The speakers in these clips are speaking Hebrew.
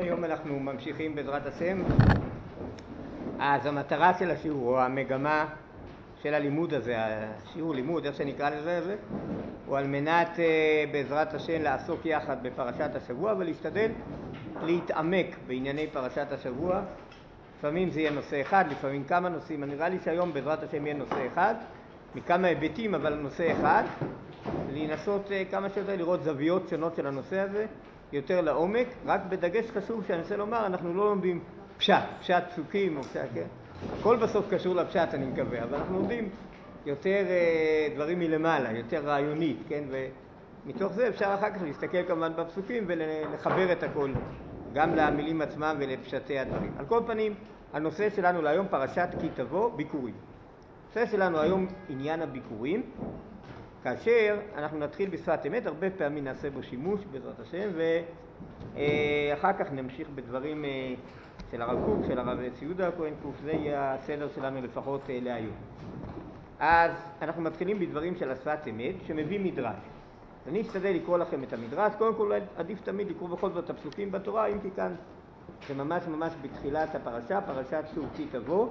היום אנחנו ממשיכים בעזרת השם. אז המטרה של השיעור, או המגמה של הלימוד הזה, השיעור לימוד, איך שנקרא לזה, הוא על מנת בעזרת השם לעסוק יחד בפרשת השבוע ולהשתדל להתעמק בענייני פרשת השבוע. לפעמים זה יהיה נושא אחד, לפעמים כמה נושאים. נראה לי שהיום בעזרת השם יהיה נושא אחד, מכמה היבטים, אבל נושא אחד. לנסות כמה שיותר לראות זוויות שונות של הנושא הזה, יותר לעומק, רק בדגש חשוב שאני רוצה לומר, אנחנו לא לומדים פשט פסוקים או פשט, כן? הכל בסוף קשור לפשט אני מקווה, אבל אנחנו לומדים יותר דברים מלמעלה, יותר רעיונית, כן? ומתוך זה אפשר אחר כך להסתכל כמובן בפסוקים ולחבר את הכל, גם למילים עצמם ולפשטי הדברים. על כל פנים, הנושא שלנו להיום פרשת כי תבוא, ביקורים. הנושא שלנו היום עניין הביקורים, כאשר אנחנו נתחיל בשפת אמת, הרבה פעמים נעשה בו שימוש בעזרת השם, ואחר כך נמשיך בדברים של הרב קוק, של הרב ציודה הכהן קוק, זה יהיה הסדר שלנו לפחות להיום. אז אנחנו מתחילים בדברים של השפת אמת, שמביא מדרש. אני אשתדל לקרוא לכם את המדרש, קודם כל עדיף תמיד לקרוא בכל זאת הפסוקים בתורה, אם כי כאן זה ממש בתחילת הפרשה, פרשת שוב כי תבוא,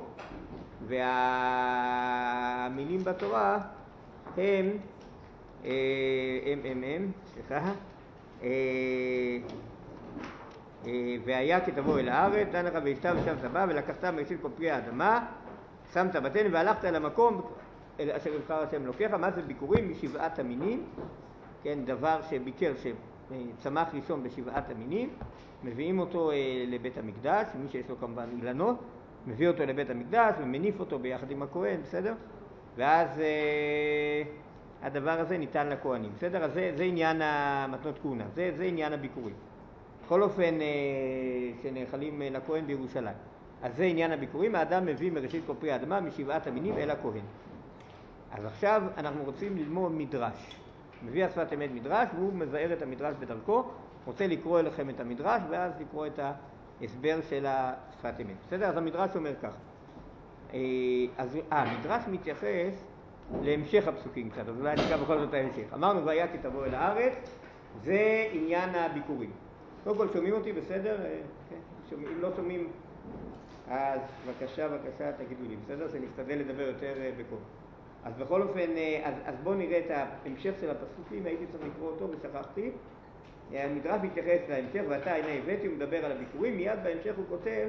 והמילים בתורה הם סליחה, והיה כי תבוא אל הארץ, דן לך ואשתה ושבת בה, ולקחת מראשית כל פרי האדמה, שמת בתן והלכת אל המקום אשר יבחר השם אלוקיך. מה זה ביקורים? משבעת המינים, כן, דבר שביקר, שצמח ראשון בשבעת המינים, מביאים אותו לבית המקדש, מי שיש לו כמובן אילנות, מביא אותו לבית המקדש ומניף אותו ביחד עם הכהן, בסדר? ואז הדבר הזה ניתן לכהנים, בסדר? אז זה עניין המתנות כהונה, זה עניין הביקורים. בכל אופן שנאכלים לכהן בירושלים. אז זה עניין הביקורים, האדם מביא מראשית כל פרי האדמה משבעת המינים אל הכהן. אז עכשיו אנחנו רוצים ללמוד מדרש. מביא השפת אמת מדרש, והוא מבאר את המדרש בדרכו. רוצה לקרוא אליכם את המדרש, ואז לקרוא את ההסבר של השפת אמת. בסדר? אז המדרש אומר כך. המדרש מתייחס להמשך הפסוקים קצת, אז אולי נקרא בכל זאת ההמשך. אמרנו והיה כי תבוא אל הארץ, זה עניין הביקורים. קודם כל שומעים אותי בסדר? כן? אם לא שומעים, אז בבקשה תגידו לי, בסדר? שנשתדל לדבר יותר בקול. אז בכל אופן, אז בואו נראה את ההמשך של הפסוקים, הייתי צריך לקרוא אותו ושכחתי. המדרש מתייחס להמשך, ואתה הנה הבאתי, הוא מדבר על הביקורים, מיד בהמשך הוא כותב,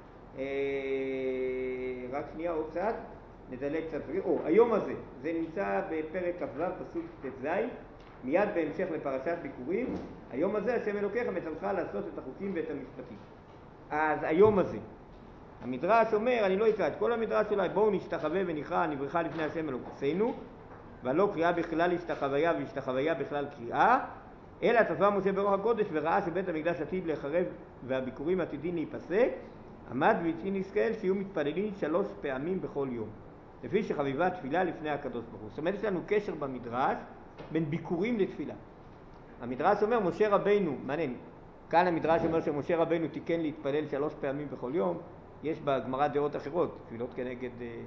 רק שנייה עוד קצת, נדלג קצת, היום הזה, זה נמצא בפרק כ"ו פסוק ט"ז, מיד בהמשך לפרשת ביקורים, היום הזה השם אלוקיך מצווך לעשות את החוקים ואת המשפטים. אז היום הזה, המדרש אומר, אני לא אקרא את כל המדרש אולי, בואו נשתחווה ונקרא נברכה לפני השם אלוקינו, ולא קריאה בכלל השתחוויה והשתחוויה בכלל קריאה, אלא צפה משה ברוח הקודש וראה שבית המקדש עתיד להיחרב והביקורים עתידים להיפסק, עמד והציל ישראל שיהיו מתפללים 3 פעמים בכל יום, לפי שחביבה תפילה לפני הקדוש ברוך הוא. זאת אומרת, יש לנו קשר במדרש בין ביקורים לתפילה. המדרש אומר, משה רבינו, מעניין, כאן המדרש אומר שמשה רבינו תיקן להתפלל 3 פעמים בכל יום, יש בגמרא דעות אחרות, תפילות כנגד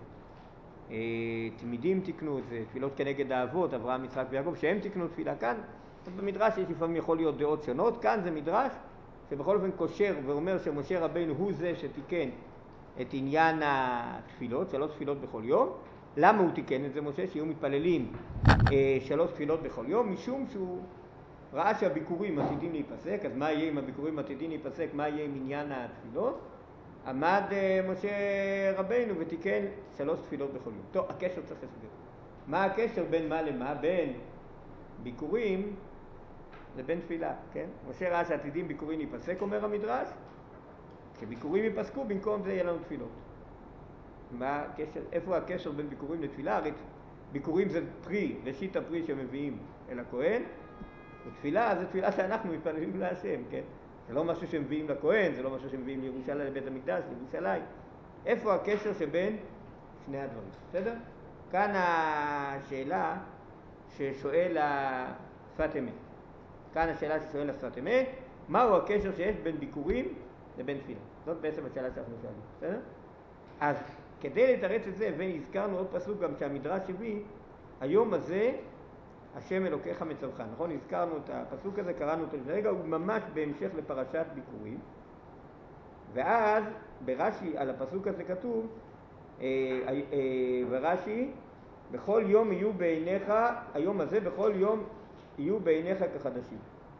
תמידים תיקנו את זה, תפילות כנגד האבות, אברהם, יצחק ויעקב, שהם תיקנו תפילה. כאן במדרש יש לפעמים יכול להיות דעות שונות, כאן זה מדרש שבכל אופן קושר ואומר שמשה רבינו הוא זה שתיקן את עניין התפילות, 3 תפילות בכל יום. למה הוא תיקן את זה משה? שיהיו מתפללים 3 תפילות בכל יום, משום שהוא ראה שהביקורים עתידים להיפסק. אז מה יהיה אם הביקורים עתידים להיפסק? מה יהיה עם עניין התפילות? עמד משה רבינו ותיקן 3 תפילות בכל יום. טוב, הקשר צריך להסביר. מה הקשר בין מה למה? בין ביקורים לבין תפילה, כן? משה ראה שעתידים ביקורים ייפסק, אומר המדרש, שביקורים ייפסקו, במקום זה יהיה לנו תפילות. מה הקשר? איפה הקשר בין ביקורים לתפילה? הרי ביקורים זה פרי, ראשית הפרי שמביאים אל הכהן, ותפילה זה תפילה שאנחנו מתפללים להשם, כן? זה לא משהו שמביאים לכהן, זה לא משהו שמביאים לירושלים, לבית המקדש, לירושלים. איפה הקשר שבין שני הדברים? בסדר? כאן השאלה ששואל השפת אמת. כאן השאלה ששואל השפת אמת, מהו הקשר שיש בין ביקורים לבין תפילה? זאת בעצם השאלה שאנחנו שואלים, בסדר? אז כדי לתרץ את זה, והזכרנו עוד פסוק גם שהמדרש הביא, היום הזה השם אלוקיך מצווך, נכון? הזכרנו את הפסוק הזה, קראנו אותו לרגע, הוא ממש בהמשך לפרשת ביקורים, ואז ברש"י על הפסוק הזה כתוב, ברש"י, בכל יום יהיו בעיניך, היום הזה בכל יום יהיו בעיניך כחדשים.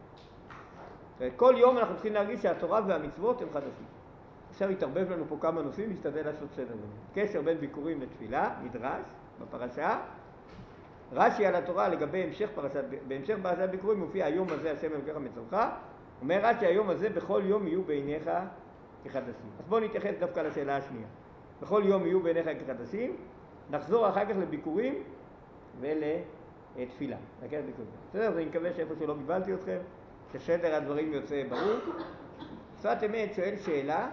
כל יום אנחנו צריכים להרגיש שהתורה והמצוות הם חדשים. עכשיו יתערבב לנו פה כמה נושאים, נשתדל לעשות סדר. קשר בין ביקורים לתפילה, מדרש, בפרשה. רש"י על התורה לגבי בהמשך פרשת ביקורים מופיע היום הזה השם אלוקיך מצווך. אומר רש"י היום הזה בכל יום יהיו בעיניך כחדשים. אז בואו נתייחס דווקא לשאלה השנייה. בכל יום יהיו בעיניך כחדשים, נחזור אחר כך לביקורים ולתפילה. בסדר? אז אני מקווה שאיפה שלא קיבלתי אתכם, שסדר הדברים יוצא ברור. שפת אמת שואל שאלה,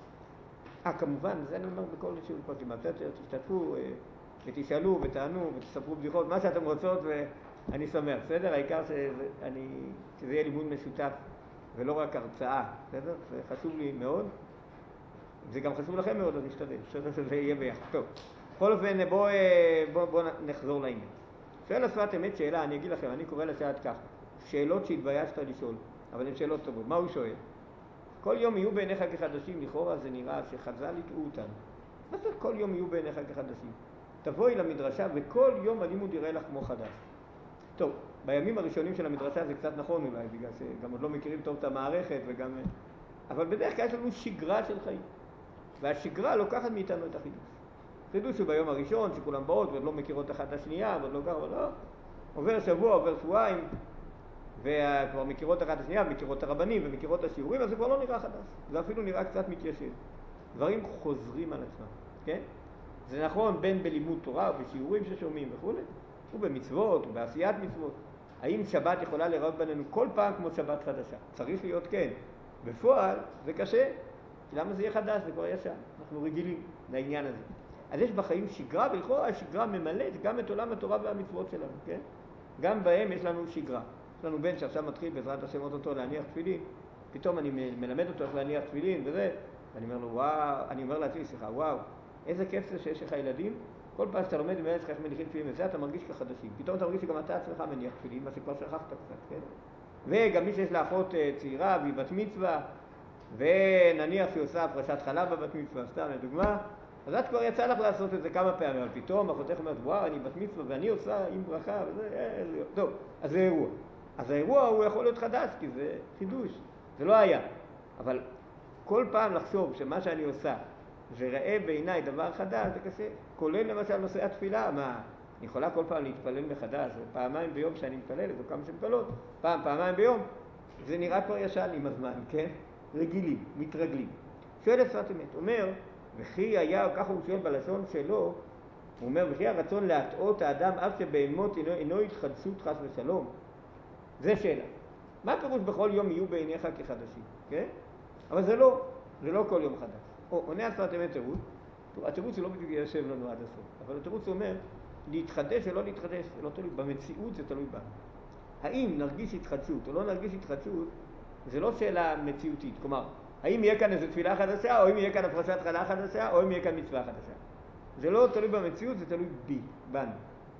כמובן, זה אני אומר בכל שיעור פרקים, תשתתפו ותשאלו ותענו ותספרו בדיחות, מה שאתם רוצות ואני שמח, בסדר? העיקר שזה יהיה לימוד משותף ולא רק הרצאה, בסדר? זה חשוב לי מאוד, זה גם חשוב לכם מאוד, אז נשתדל, בסדר? שזה יהיה ביחד. טוב, בכל אופן בואו נחזור לעניין. שואל השפת אמת שאלה, אני אגיד לכם, אני קורא לשעת כך, שאלות שהתביישת לשאול, אבל הן שאלות טובות. מה הוא שואל? כל יום יהיו בעיניך כחדשים, לכאורה זה נראה שחז"ל יטעו אותנו. מה זה כל יום יהיו בעיניך כחדשים? תבואי למדרשה וכל יום הלימוד יראה לך כמו חדש. טוב, בימים הראשונים של המדרשה זה קצת נכון אולי, בגלל שגם עוד לא מכירים טוב את המערכת וגם... אבל בדרך כלל יש לנו שגרה של חיים. והשגרה לוקחת מאיתנו את החידוש. חידוש הוא ביום הראשון, שכולם באות ועוד לא מכירות אחת השנייה, ועוד לא ככה, אבל לא. עובר שבוע, עובר שבועיים, וכבר מכירות אחת השנייה, מכירות הרבנים ומכירות השיעורים, אז זה כבר לא נראה חדש. זה אפילו נראה קצת מתיישב. דברים חוזרים על עצמם, כן? זה נכון בין בלימוד תורה ובשיעורים ששומעים וכו', ובמצוות ובעשיית מצוות. האם שבת יכולה לראות בינינו כל פעם כמו שבת חדשה? צריך להיות כן. בפועל זה קשה. למה זה יהיה חדש? זה כבר ישן. אנחנו רגילים לעניין הזה. אז יש בחיים שגרה, ולכאורה השגרה ממלאת גם את עולם התורה והמצוות שלנו, כן? גם בהם יש לנו שגרה. יש לנו בן שעכשיו מתחיל בעזרת השם אותו להניח תפילין, פתאום אני מלמד אותו איך להניח תפילין וזה, ואני אומר לו וואו, אני אומר לעצמי, סליחה, וואו, איזה כיף זה שיש לך ילדים, כל פעם שאתה לומד עם ילד שלך איך מניחים תפילין וזה, אתה מרגיש כחדשים. פתאום אתה מרגיש שגם אתה עצמך מניח תפילין, מה שכבר שכחת קצת, כן? וגם מי שיש לה אחות צעירה והיא בת מצווה, ונניח שהיא עושה הפרשת חלב בבת מצווה, סתם לדוגמה, אז את כבר יצא לך לעשות את זה כמה פעמים, אבל פתאום אחותך אומרת, וואו, אני בת מצווה ואני עושה עם ברכה וזה, טוב, אז זה אירוע. אז האירוע הוא יכול להיות חדש, כי זה חידוש, זה לא היה. אבל כל פעם לחשוב שמה שאני עושה, זה ראה בעיניי דבר חדש, זה קשה. כולל למשל נושא התפילה, מה, אני יכולה כל פעם להתפלל מחדש, או פעמיים ביום שאני מתפלל, או כמה שמתפלות, פעמיים ביום, זה נראה כבר ישן עם הזמן, כן? רגילים, מתרגלים. שואל את שפת אמת, אומר, וכי היה, ככה הוא שואל בלשון שלו, הוא אומר, וכי הרצון להטעות האדם אף שבהמות אינו התחדשות חס ושלום. זה שאלה. מה הפירוש בכל יום יהיו בעיניך כחדשים? כן? אבל זה לא כל יום חדש. עונה השפת אמת תירוץ, התירוץ הוא לא בדיוק יושב לנו עד הסוף, אבל התירוץ אומר, להתחדש או לא להתחדש, זה לא תלוי, במציאות זה תלוי בנו. האם נרגיש התחדשות או לא נרגיש התחדשות, זה לא שאלה מציאותית. כלומר, האם יהיה כאן איזו תפילה חדשה, או אם יהיה כאן הפרשת חלה חדשה, או אם יהיה כאן מצווה חדשה. זה לא תלוי במציאות, זה תלוי בנו.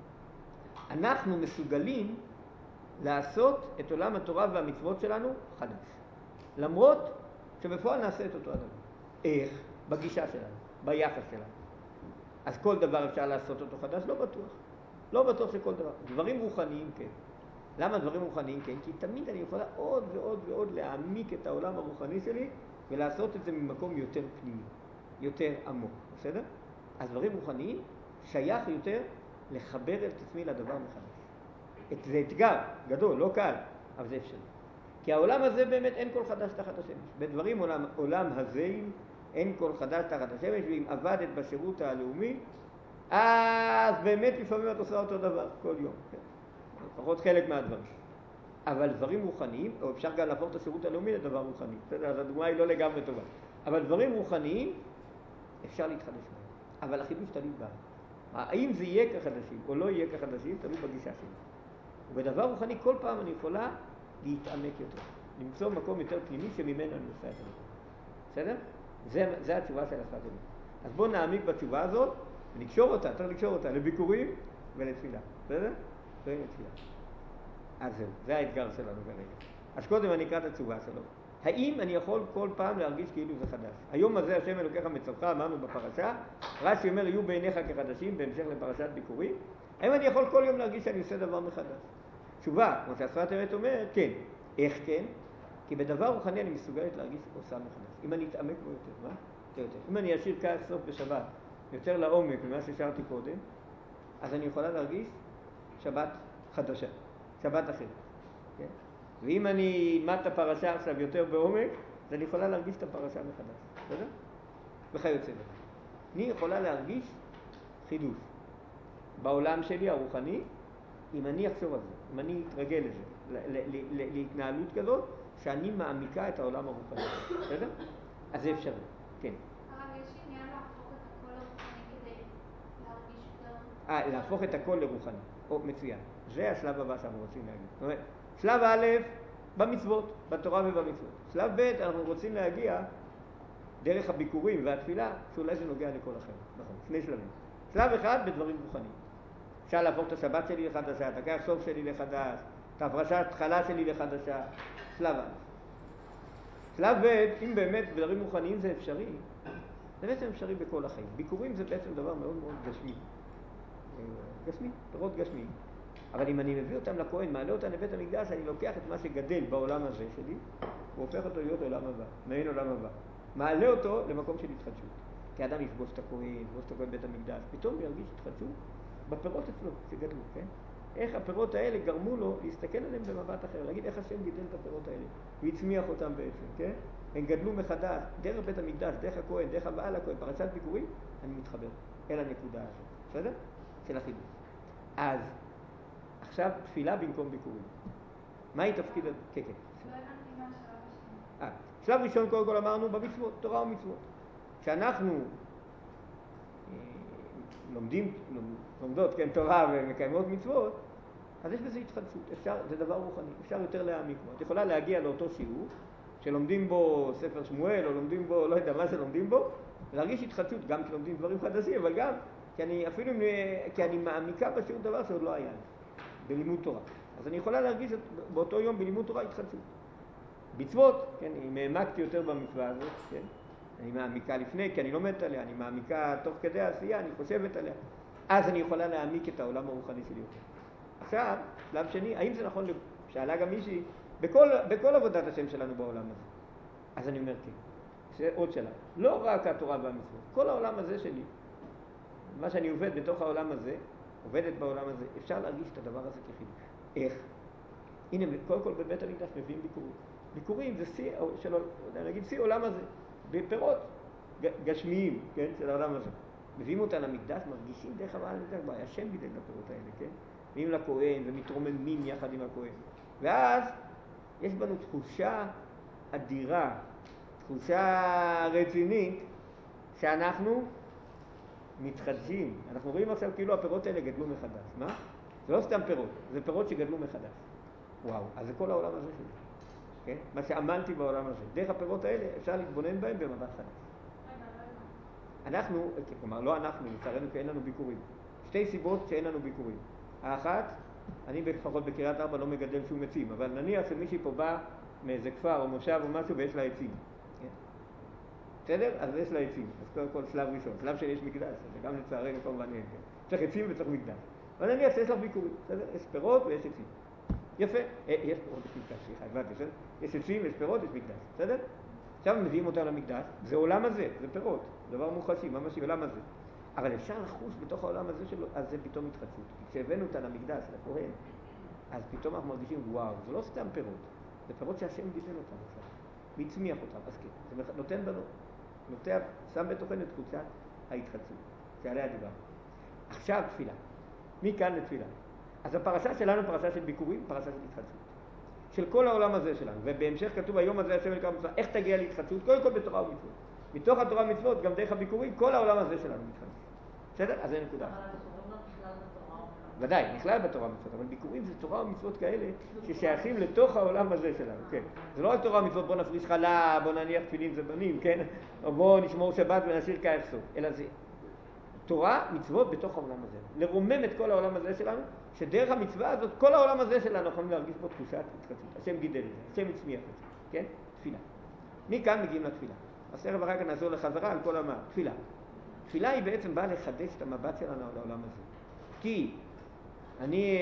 אנחנו מסוגלים לעשות את עולם התורה והמצוות שלנו חדש. למרות שבפועל נעשה את אותו הדבר. איך? בגישה שלנו, ביחס שלנו. אז כל דבר אפשר לעשות אותו חדש? לא בטוח. לא בטוח שכל דבר. דברים רוחניים כן. למה דברים רוחניים כן? כי תמיד אני יכולה עוד ועוד ועוד להעמיק את העולם הרוחני שלי ולעשות את זה ממקום יותר פנימי, יותר עמוק. בסדר? אז דברים רוחניים שייך יותר לחבר את עצמי לדבר מחדש. זה אתגר גדול, לא קל, אבל זה אפשרי. כי העולם הזה באמת אין כל חדש תחת השמש. בדברים עולם הזה אין כל חדש תחת השמש, ואם עבדת בשירות הלאומי, אז באמת לפעמים את עושה אותו דבר כל יום. כן? לפחות חלק מהדברים. אבל דברים רוחניים, או אפשר גם להפוך את השירות הלאומי לדבר רוחני. אז הדוגמה היא לא לגמרי טובה. אבל דברים רוחניים אפשר להתחדש בהם. אבל החידוש תלוי בהם. האם זה יהיה כחדשים או לא יהיה כחדשים, תלוי בגישה שלי. ובדבר רוחני כל פעם אני יכולה להתעמק יותר. למצוא מקום יותר פנימי שממנו אני עושה את זה. בסדר? זה התשובה של השפת אמת. אז בואו נעמיק בתשובה הזאת ונקשור אותה, צריך לקשור אותה לביקורים ולתפילה. בסדר? ולתפילה. אז זהו, זה האתגר שלנו כרגע. אז קודם אני אקרא את התשובה שלו. האם אני יכול כל פעם להרגיש כאילו זה חדש? היום הזה השם אלוקיך מצווך, אמרנו בפרשה, רש"י אומר יהיו בעיניך כחדשים בהמשך לפרשת ביקורים. האם אני יכול כל יום להרגיש שאני עושה דבר מחדש? תשובה, כמו שהשפת אמת אומרת, כן. איך כן? כי בדבר רוחני אני מסוגלת להרגיש עושה מחדש. אם אני אתעמק בו יותר, מה? יותר. אם אני אשאיר כעס סוף בשבת יותר לעומק ממה ששרתי קודם, אז אני יכולה להרגיש שבת חדשה, שבת אחרת. כן? ואם אני אלמד את הפרשה עכשיו יותר בעומק, אז אני יכולה להרגיש את הפרשה מחדש. בסדר? וכיוצא בזה. אני יכולה להרגיש חידוש בעולם שלי הרוחני, אם אני אחשוב על זה, אם אני אתרגל לזה, להתנהלות כזאת, שאני מעמיקה את העולם הרוחני. בסדר? אז זה אפשרי. כן. הרב, יש עניין להפוך את הכל לרוחני כדי להרגיש יותר... להפוך את הכל לרוחני. מצוין. זה השלב הבא שאנחנו רוצים להגיד. זאת אומרת, שלב א', במצוות, בתורה ובמצוות. שלב ב', אנחנו רוצים להגיע דרך הביקורים והתפילה, שאולי זה נוגע לכל אחר. נכון, שני שלבים. שלב אחד, בדברים רוחניים. אפשר להפוך את השבת שלי לחדשה, את הכרך סוף שלי לחדש, את ההפרשת התחלה שלי לחדשה. שלב א'. שלב ב', אם באמת בדברים רוחניים זה אפשרי, זה בעצם אפשרי בכל החיים. ביקורים זה בעצם דבר מאוד מאוד גשמי. גשמי, פירות גשמיים. אבל אם אני מביא אותם לכהן, מעלה אותם לבית המקדש, אני לוקח את מה שגדל בעולם הזה שלי, והופך אותו להיות עולם הבא, מעין עולם הבא. מעלה אותו למקום של התחדשות. כי האדם יפגוש את הכהן, יפגוש את הכהן בית המקדש, פתאום ירגיש התחדשות בפירות אצלו שגדלו, כן? איך הפירות האלה גרמו לו להסתכל עליהם במבט אחר, להגיד איך השם גידל את הפירות האלה, והצמיח אותם בעצם, כן? הם גדלו מחדש, דרך בית המקדש, דרך הכהן, דרך הבעל הכהן, פרשת ביקורים, אני מתחבר אל הנקודה הזאת, בסדר? של החידוש. אז עכשיו תפילה במקום ביקורים. מהי תפקיד... כן, כן. לא הבנתי מה השלב השני. שלב ראשון קודם כל אמרנו במצוות, תורה ומצוות. כשאנחנו לומדות, כן, תורה ומקיימות מצוות, אז יש בזה התחדשות, זה דבר רוחני, אפשר יותר להעמיק בו. את יכולה להגיע לאותו שיעור, שלומדים בו ספר שמואל, או לומדים בו, לא יודע מה שלומדים בו, ולהרגיש התחדשות, גם כשלומדים דברים חדשים, אבל גם, כי אני מעמיקה בשיעור דבר שעוד לא היה לי, בלימוד תורה. אז אני יכולה להרגיש באותו יום בלימוד תורה התחדשות. מצוות, כן, אם העמקתי יותר במצווה הזאת, כן, אני מעמיקה לפני, כי אני לומדת עליה, אני מעמיקה תוך כדי העשייה, אני חושבת עליה. אז אני יכולה להעמיק את העולם הרוחני שלי יותר. עכשיו, שלב שני, האם זה נכון, שאלה גם מישהי, בכל עבודת השם שלנו בעולם הזה. אז אני אומר כן, זה עוד שלב. לא רק התורה והמצוות, כל העולם הזה שלי, מה שאני עובד בתוך העולם הזה, עובדת בעולם הזה, אפשר להרגיש את הדבר הזה כחידוש. איך? הנה, קודם כל בבית המקדש מביאים ביקורים. ביקורים זה שיא עולם הזה, בפירות גשמיים, כן, של העולם הזה. מביאים אותה למקדש, מרגישים דרך הבעל המקדש, השם גידל את הפירות האלה, כן? מביאים לכהן ומתרוממים יחד עם הכהן. ואז יש בנו תחושה אדירה, תחושה רצינית, שאנחנו מתחדשים. אנחנו רואים עכשיו כאילו הפירות האלה גדלו מחדש. מה? זה לא סתם פירות, זה פירות שגדלו מחדש. וואו, אז זה כל העולם הזה שלי. כן? מה שעמלתי בעולם הזה. דרך הפירות האלה אפשר להתבונן בהם במבט חדש. אנחנו, כלומר לא אנחנו, לצערנו כי אין לנו ביקורים. שתי סיבות שאין לנו ביקורים. האחת, אני לפחות בקריית ארבע לא מגדל שום עצים, אבל נניח שמישהי פה בא מאיזה כפר או מושב או משהו ויש לה עצים. כן? בסדר? אז יש לה עצים. אז קודם כל שלב ראשון. שלב שני יש מקדש, זה גם לצערנו כמובן אין. כן? צריך עצים וצריך מקדש. אבל נניח שיש לך ביקורים. בסדר? יש פירות ויש עצים. יפה. יש פירות, יש מקדש, סליחה, הבנתי, בסדר? יש עצים, יש פירות, יש מקדש. בסדר? עכשיו מביאים אותם למקדש, זה עולם הזה, זה פירות, דבר מוחשי, ממש עולם הזה. אבל אפשר לחוש בתוך העולם הזה שלו, אז זה פתאום התחדשות. כשהבאנו אותה למקדש, לכהן, אז פתאום אנחנו מרגישים, וואו, זה לא סתם פירות, זה פירות שהשם גידל אותם עכשיו, והצמיח אותם, אז כן, זה נותן בנו, שם בתוכן את תחושת ההתחדשות, שעליה דיברנו. עכשיו תפילה, מכאן לתפילה. אז הפרשה שלנו פרשה של ביקורים, פרשה של התחדשות. של כל העולם הזה שלנו, ובהמשך כתוב היום הזה השם אלוקיך מצווך, איך תגיע להתחדשות? קודם כל בתורה ומצוות. מתוך התורה ומצוות, גם דרך הביקורים, כל העולם הזה שלנו מתחדש. בסדר? אז זה נקודה. אבל הביקורים לא נכלל בתורה ומצוות. ודאי, נכלל בתורה ומצוות, אבל ביקורים זה תורה ומצוות כאלה ששייכים לתוך העולם הזה שלנו, כן. זה לא רק תורה ומצוות, בוא נפריש חלה, בוא נניח תפילין זה בנים, כן? או בוא נשמור שבת ונשאיר כערך סוף, אלא זה תורה, מצוות בתוך העולם הזה. לרומם את כל העולם הזה שלנו, שדרך המצווה הזאת, כל העולם הזה שלנו יכולים להרגיש בו תחושת התחדשות. השם גידל את זה, השם הצמיח את זה, כן? תפילה. מכאן מגיעים לתפילה. אז תכף אחר כך נעזור לחזרה על כל התפילה. תפילה היא בעצם באה לחדש את המבט שלנו על העולם הזה. כי אני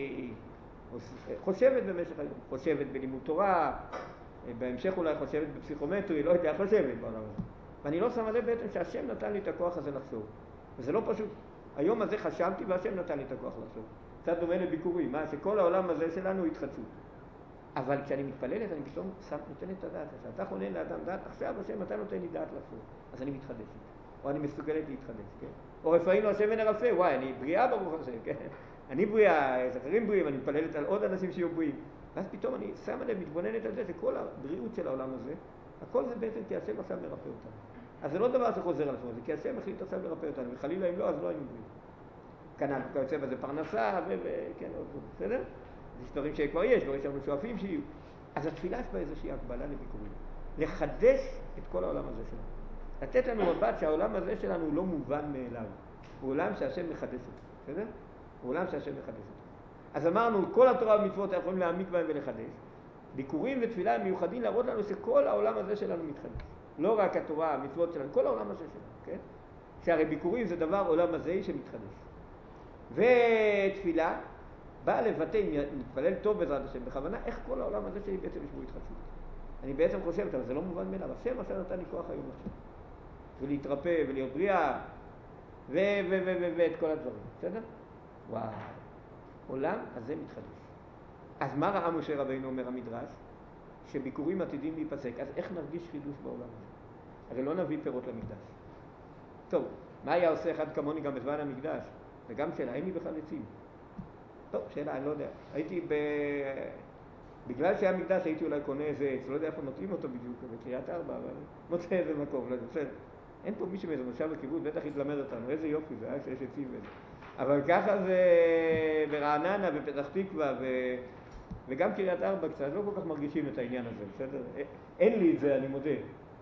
חושבת במשך היום, חושבת בלימוד תורה, בהמשך אולי חושבת בפסיכומטרי, לא יודע, חושבת בעולם הזה. ואני לא שמה לב בעצם שהשם נתן לי את הכוח הזה לחשוב. וזה לא פשוט. היום הזה חשבתי והשם נתן לי את הכוח לחשוב. קצת דומה לביקורים, שכל העולם הזה שלנו התחדשות. אבל כשאני מתפללת, אני פתאום נותן את הדעת. כשאתה חונן לאדם דעת, עכשיו השם אתה נותן לי דעת לחשוב. אז אני מתחדשת. או אני מסוגלת להתחדש, כן? או רפאים לו השם ונרפא, וואי, אני בריאה ברוך השם, כן? אני בריאה, את אחרים בריאים, אני מתפללת על עוד אנשים שיהיו בריאים. ואז פתאום אני שמה לב, מתבוננת על זה, שכל הבריאות של העולם הזה, הכל זה בעצם כי השם עכשיו מרפא אותנו. אז זה לא דבר שחוזר על עצמו, זה כי השם החליט עכשיו לרפא אותנו, וחלילה אם לא, אז לא היינו בריאים. כנ"ל, כיוצא בזה פרנסה, וכן, עוד זאת, בסדר? זה דברים שכבר יש, דברים שאנחנו שואפים שיהיו. אז התפילה יש בה איזושהי הקבלה לביקורים. לחדש את כל העולם הזה שלנו. לתת לנו מבט שהעולם הזה שלנו הוא לא מובן מאליו. הוא עולם שהשם מחדש אותו, בסדר? הוא עולם שהשם מחדש אותו. אז אמרנו, כל התורה והמצוות יכולים להעמיק בהם ולחדש. ביקורים ותפילה הם מיוחדים להראות לנו שכל העולם הזה שלנו מתחדש. לא רק התורה, המצוות שלנו, כל העולם הזה שלנו, כן? שהרי ביקורים זה דבר עולם הזה שמתחדש. ותפילה באה לבטא, אם נתפלל טוב בעזרת השם, בכוונה, איך כל העולם הזה שלי בעצם יש בו התחדשות. אני בעצם חושבת, אבל זה לא מובן מאליו. השם עכשיו נתן לי כוח היום עכשיו. ולהתרפא ולהיות בריאה, ואת כל הדברים, בסדר? וואו, עולם הזה מתחדש. אז מה ראה משה רבינו אומר המדרש? שביקורים עתידים להיפסק. אז איך נרגיש חידוש בעולם הזה? הרי לא נביא פירות למקדש. טוב, מה היה עושה אחד כמוני גם בזמן המקדש? וגם שאלה, אין לי בכלל עצים. טוב, שאלה, אני לא יודע. בגלל שהיה מקדש הייתי אולי קונה איזה עץ, לא יודע איפה נוטעים אותו בדיוק, בקריית ארבע, אבל מוצא איזה מקום, לא יודע, בסדר. אין פה מישהו מאיזה מושב בקיבוץ, בטח יתלמד אותנו, איזה יופי זה, שיש עצים וזה. אבל ככה זה ברעננה, בפתח תקווה, וגם קריית ארבע קצת, לא כל כך מרגישים את העניין הזה, בסדר? אין לי את זה, אני מודה.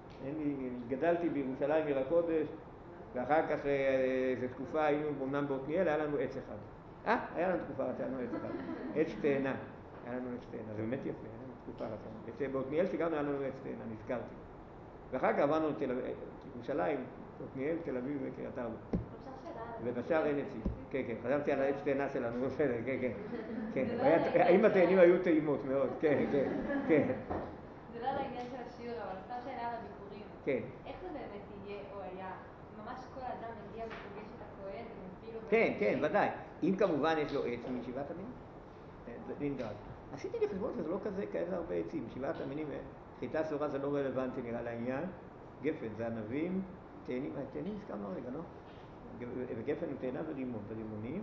גדלתי בירושלים עיר הקודש, ואחר כך איזו תקופה היינו אומנם בעתניאל, היה לנו עץ אחד. היה לנו תקופה, היה לנו עץ אחד. עץ תאנה. היה לנו עץ תאנה, זה באמת יפה, היה לנו תקופה רצה. בעתניאל שגרנו היה לנו עץ תאנה, נזכרתי. ואחר כך עברנו לירושלים, עתניאל, תל אביב וקריית ארבע. ובשאר אין עצים. כן, כן, חשבתי על העץ תאנה שלנו, בסדר, כן, כן. האם התאנים היו טעימות מאוד, כן, כן, כן. זה לא על העניין של השיעור, אבל סתם שאלה על הביקורים. כן. איך זה באמת יהיה או היה? ממש כל אדם מגיע ופוגש את הכהן ומביא לו... כן, כן, ודאי. אם כמובן יש לו עץ מישיבת המינים, זה נדרש. עשיתי לי חשבון שזה לא כאלה הרבה עצים. ישיבת המינים, חיטה שעורה זה לא רלוונטי נראה לעניין. גפן זה ענבים, תאנים הזכרנו רגע, לא? וגפן הוא תאנה ורימון, ורימונים,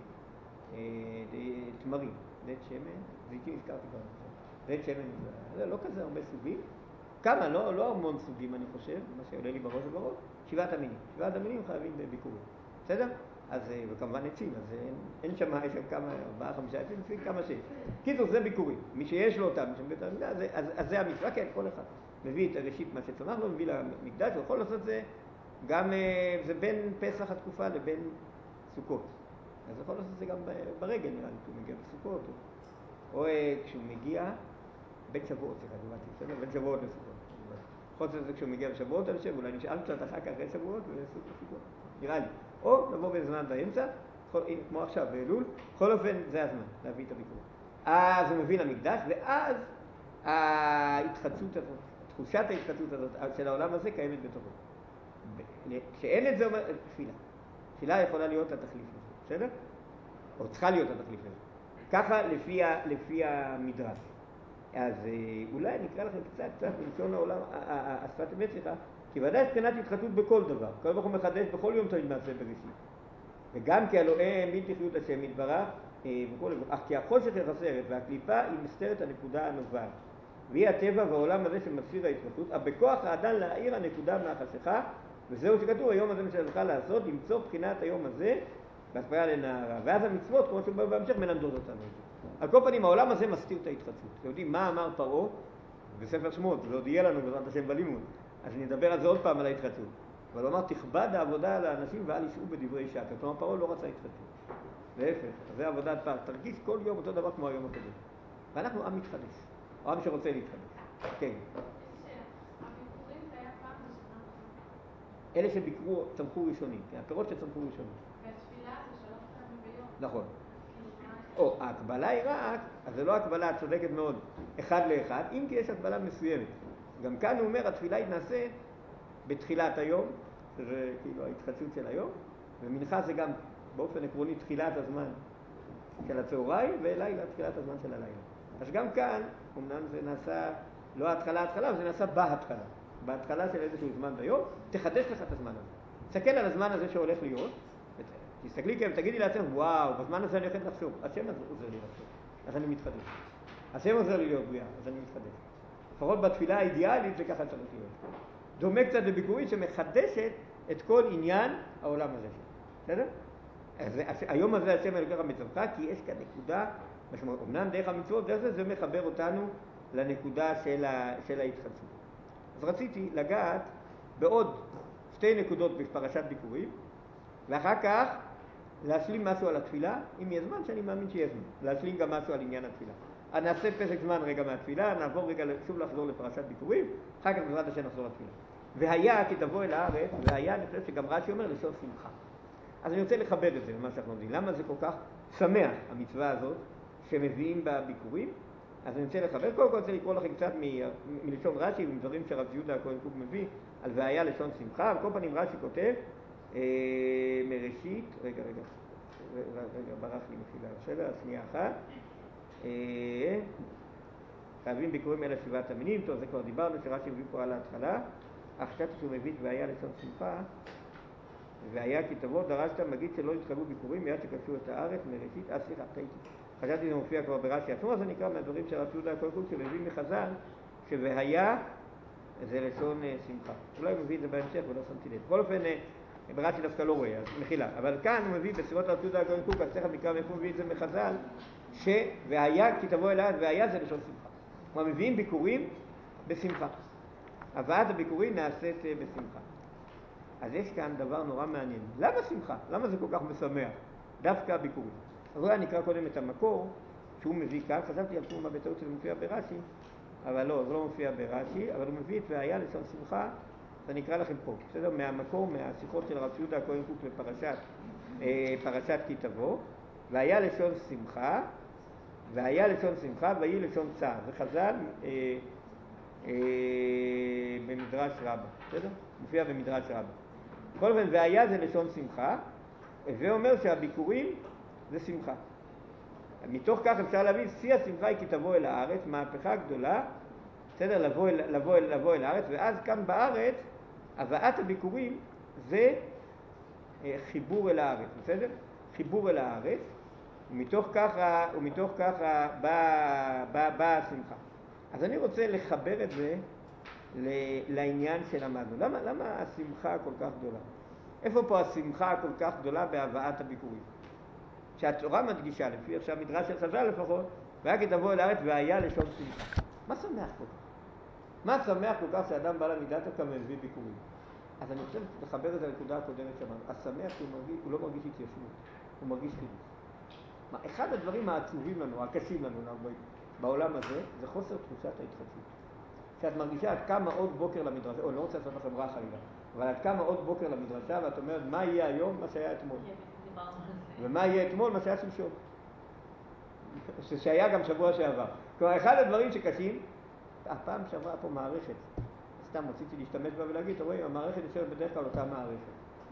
תמרים, זית שמן, זיתים הזכרתי כבר. זית שמן, זה לא כזה הרבה סוגים. כמה, לא המון סוגים אני חושב, מה שעולה לי בראש ובראש. שבעת המינים. שבעת המינים חייבים בביקורים. בסדר? אז, וכמובן עצים, אז אין שם, יש שם כמה, 4-5 עצים, לפי כמה שיש. קיצור, זה ביקורים. מי שיש לו אותם, בית המקדש, אז זה המצווה, כן, כל אחד. מביא את הראשית מה שצמח לו, מביא למקדש, הוא יכול לעשות זה גם, זה בין פסח התקופה לבין סוכות. אז הוא יכול לעשות זה גם ברגל, נראה לי, כשהוא מגיע בסוכות, או כשהוא מגיע, בין שבועות, בסדר? בין שבועות לסוכות. חוץ לזה כשהוא מגיע בשבועות, אני חושב, אולי נשאל קצת אחר כך אחרי שבועות ולסוכות, נראה לי. או לבוא בזמן באמצע, כמו עכשיו באלול, בכל אופן זה הזמן להביא את הביקור. אז הוא מביא למקדש, ואז ההתחדשות הזאת, תחושת ההתחדשות הזאת של העולם הזה קיימת בתוכו. כשאין את זה אומר, תפילה. תפילה יכולה להיות התחליף הזה, בסדר? או צריכה להיות התחליף הזה. ככה לפי המדרש. אז אולי אני אקרא לכם קצת מלשון העולם, השפת אמת שלך, כי ודאי מבחינת התחדשות בכל דבר. כל דבר הוא מחדש בכל יום תמיד מעשה בראשית. וגם כי הלואה בלתי חיות השם יתברך וכו', אך כי החושך יחסרת והקליפה היא מסתרת הנקודה הנובעת. והיא הטבע והעולם הזה שמסיר ההתחדשות, אבל בכוח האדם להאיר הנקודה מהחשיכה, וזהו שכתוב, היום הזה משלך לעשות, למצוא בחינת היום הזה, בהשפעה לנערה. ואז המצוות, כמו שאומר בהמשך, מלמדות אותנו. על כל פנים, העולם הזה מסתיר את ההתחדשות. אתם יודעים מה אמר פרעה בספר שמות, זה עוד יהיה לנו בעזרת השם בלימוד. אז נדבר על זה עוד פעם על ההתחדשות. אבל הוא אמר, תכבד העבודה על האנשים ואל ישעו בדברי שקר. כלומר, פרעה לא רצה התחדשות. להפך, זה עבודת פעם. תרגיש כל יום אותו דבר כמו היום הקודם. ואנחנו עם מתחדש. או עם שרוצה להתחדש. כן. הביקורים אלה שביקרו, צמחו ראשונים, כן? הפירות שצמחו ראשונים. והתפילה זה 3 פעמים ביום. נכון. כאילו, מה... או, ההקבלה היא רק, אז זה לא הקבלה, את צודקת מאוד, אחד לאחד, אם כי יש הקבלה מסוימת. גם כאן הוא אומר, התפילה היא נעשית בתחילת היום, שזה כאילו ההתחדשות של היום, ומנחה זה גם באופן עקרוני תחילת הזמן של הצהריים, ולילה תחילת הזמן של הלילה. אז גם כאן, אמנם זה נעשה, לא ההתחלה, אבל זה נעשה בהתחלה. בהתחלה של איזשהו זמן ביום, תחדש לך את הזמן הזה. תסתכל על הזמן הזה שהולך להיות, תסתכלי כאן ותגידי לעצמך, וואו, בזמן הזה אני הולכת לחשוב, השם עוזר לי לחשוב, אז אני מתחדש. השם עוזר לי להיות בריאה, אז אני מתחדש. לפחות בתפילה האידיאלית זה ככה צריך להיות. דומה קצת לביקורית שמחדשת את כל עניין העולם הזה. בסדר? אז היום הזה השם אלוקיך מצווך, כי יש כאן נקודה משמעות. אמנם דרך המצוות, דרך זה מחבר אותנו לנקודה של ההתחדשות. אז רציתי לגעת בעוד 2 נקודות בפרשת ביקורים, ואחר כך להשלים משהו על התפילה, אם יהיה זמן, שאני מאמין שיהיה זמן. להשלים גם משהו על עניין התפילה. אז נעשה פסק זמן רגע מהתפילה, נעבור רגע שוב לחזור לפרשת ביקורים, אחר כך בעזרת השם נחזור לתפילה. והיה כי תבוא אל הארץ, והיה, אני חושב שגם רש"י אומר, לשון שמחה. אז אני רוצה לחבר את זה למה שאנחנו אומרים. למה זה כל כך שמח, המצווה הזאת, שמביאים בביקורים? אז אני רוצה לחבר. קודם כל רוצה לקרוא לכם קצת מלשון רש"י, ומדברים שרב יהודה הכהן קוק מביא, על והיה לשון שמחה. על כל פנים רש"י כותב, מראשית, רגע, ברח לי מחילה, בסדר? שנייה אחת. חייבים ביקורים אלה 7 המינים, טוב, זה כבר דיברנו, שרש"י מביא פה על ההתחלה. אך חשבתי שהוא מביא והיה לשון שמחה, והיה כי תבוא דרשת מגיד שלא יתחלו ביקורים מיד שכבשו את הארץ מראשית, סליחה, טעיתי. חשבתי זה מופיע כבר ברש"י עצמו, אז אני אקרא מהדברים של רב יהודה הכהן קוק שמביא מחז"ל, שווהיה זה לשון שמחה. אולי הוא מביא את זה בהמשך ולא שמתי לב. בכל אופן, ברש"י דווקא לא רואה, אז מחילה. אבל כאן הוא מביא בסביבות רב יהודה הכהן קוק, אז תכף נקרא מאיפה הוא מביא את זה מחז"ל, שווהיה כי תבוא אל הארץ, והיה זה לשון שמחה. כלומר, מביאים ביקורים בשמחה. הבאת הביקורים נעשית בשמחה. אז יש כאן דבר נורא מעניין. למה שמחה? למה זה כל כך משמח? דווקא הביקורים. אז אולי נקרא קודם את המקור שהוא מביא כאן. חשבתי על תרומה בטעות שזה מופיע ברש"י, אבל לא, זה לא מופיע ברש"י, אבל הוא מביא את והיה לשון שמחה, אז אני אקרא לכם פה. בסדר? מהמקור, מהשיחות של רב יהודה הכהן קוק לפרשת כי תבוא, והיה לשון שמחה, והיה לשון שמחה, ויהי לשון צער. זה חז"ל במדרש רבה, בסדר? מופיע במדרש רבה. בכל אופן, והיה זה לשון שמחה, זה אומר שהביקורים זה שמחה. מתוך כך אפשר להבין, שיא השמחה היא כי תבוא אל הארץ, מהפכה גדולה, בסדר? לבוא אל הארץ, ואז כאן בארץ, הבאת הביקורים זה חיבור אל הארץ, בסדר? חיבור אל הארץ, ומתוך כך באה השמחה. אז אני רוצה לחבר את זה לעניין של המאזון. למה השמחה כל כך גדולה? איפה פה השמחה כל כך גדולה בהבאת הביקורים? שהתורה מדגישה, לפי עכשיו מדרש של חז"ל לפחות, והיה כי תבוא אל הארץ והיה לשון שמחה. מה שמח כל כך? מה שמח כל כך שאדם בא למידת הקם ומביא ביקורים? אז אני חושב לחבר את הנקודה הקודמת שאמרנו. השמח הוא לא מרגיש התיישנות, הוא מרגיש חידוש. אחד הדברים העצובים לנו, הקשים לנו בעולם הזה, זה חוסר תחושת ההתחדשות. שאת מרגישה עד כמה עוד בוקר למדרשה, או לא רוצה לעשות לכם רע חלילה, אבל עד כמה עוד בוקר למדרשה, ואת אומרת, מה יהיה היום, מה שהיה אתמול. ומה יהיה אתמול, מה שהיה שלשום. שהיה גם שבוע שעבר. כלומר, אחד הדברים שקשים, הפעם שעברה פה מערכת. סתם רציתי להשתמש בה ולהגיד, אתה רואה, המערכת יושבת בדרך כלל אותה מערכת.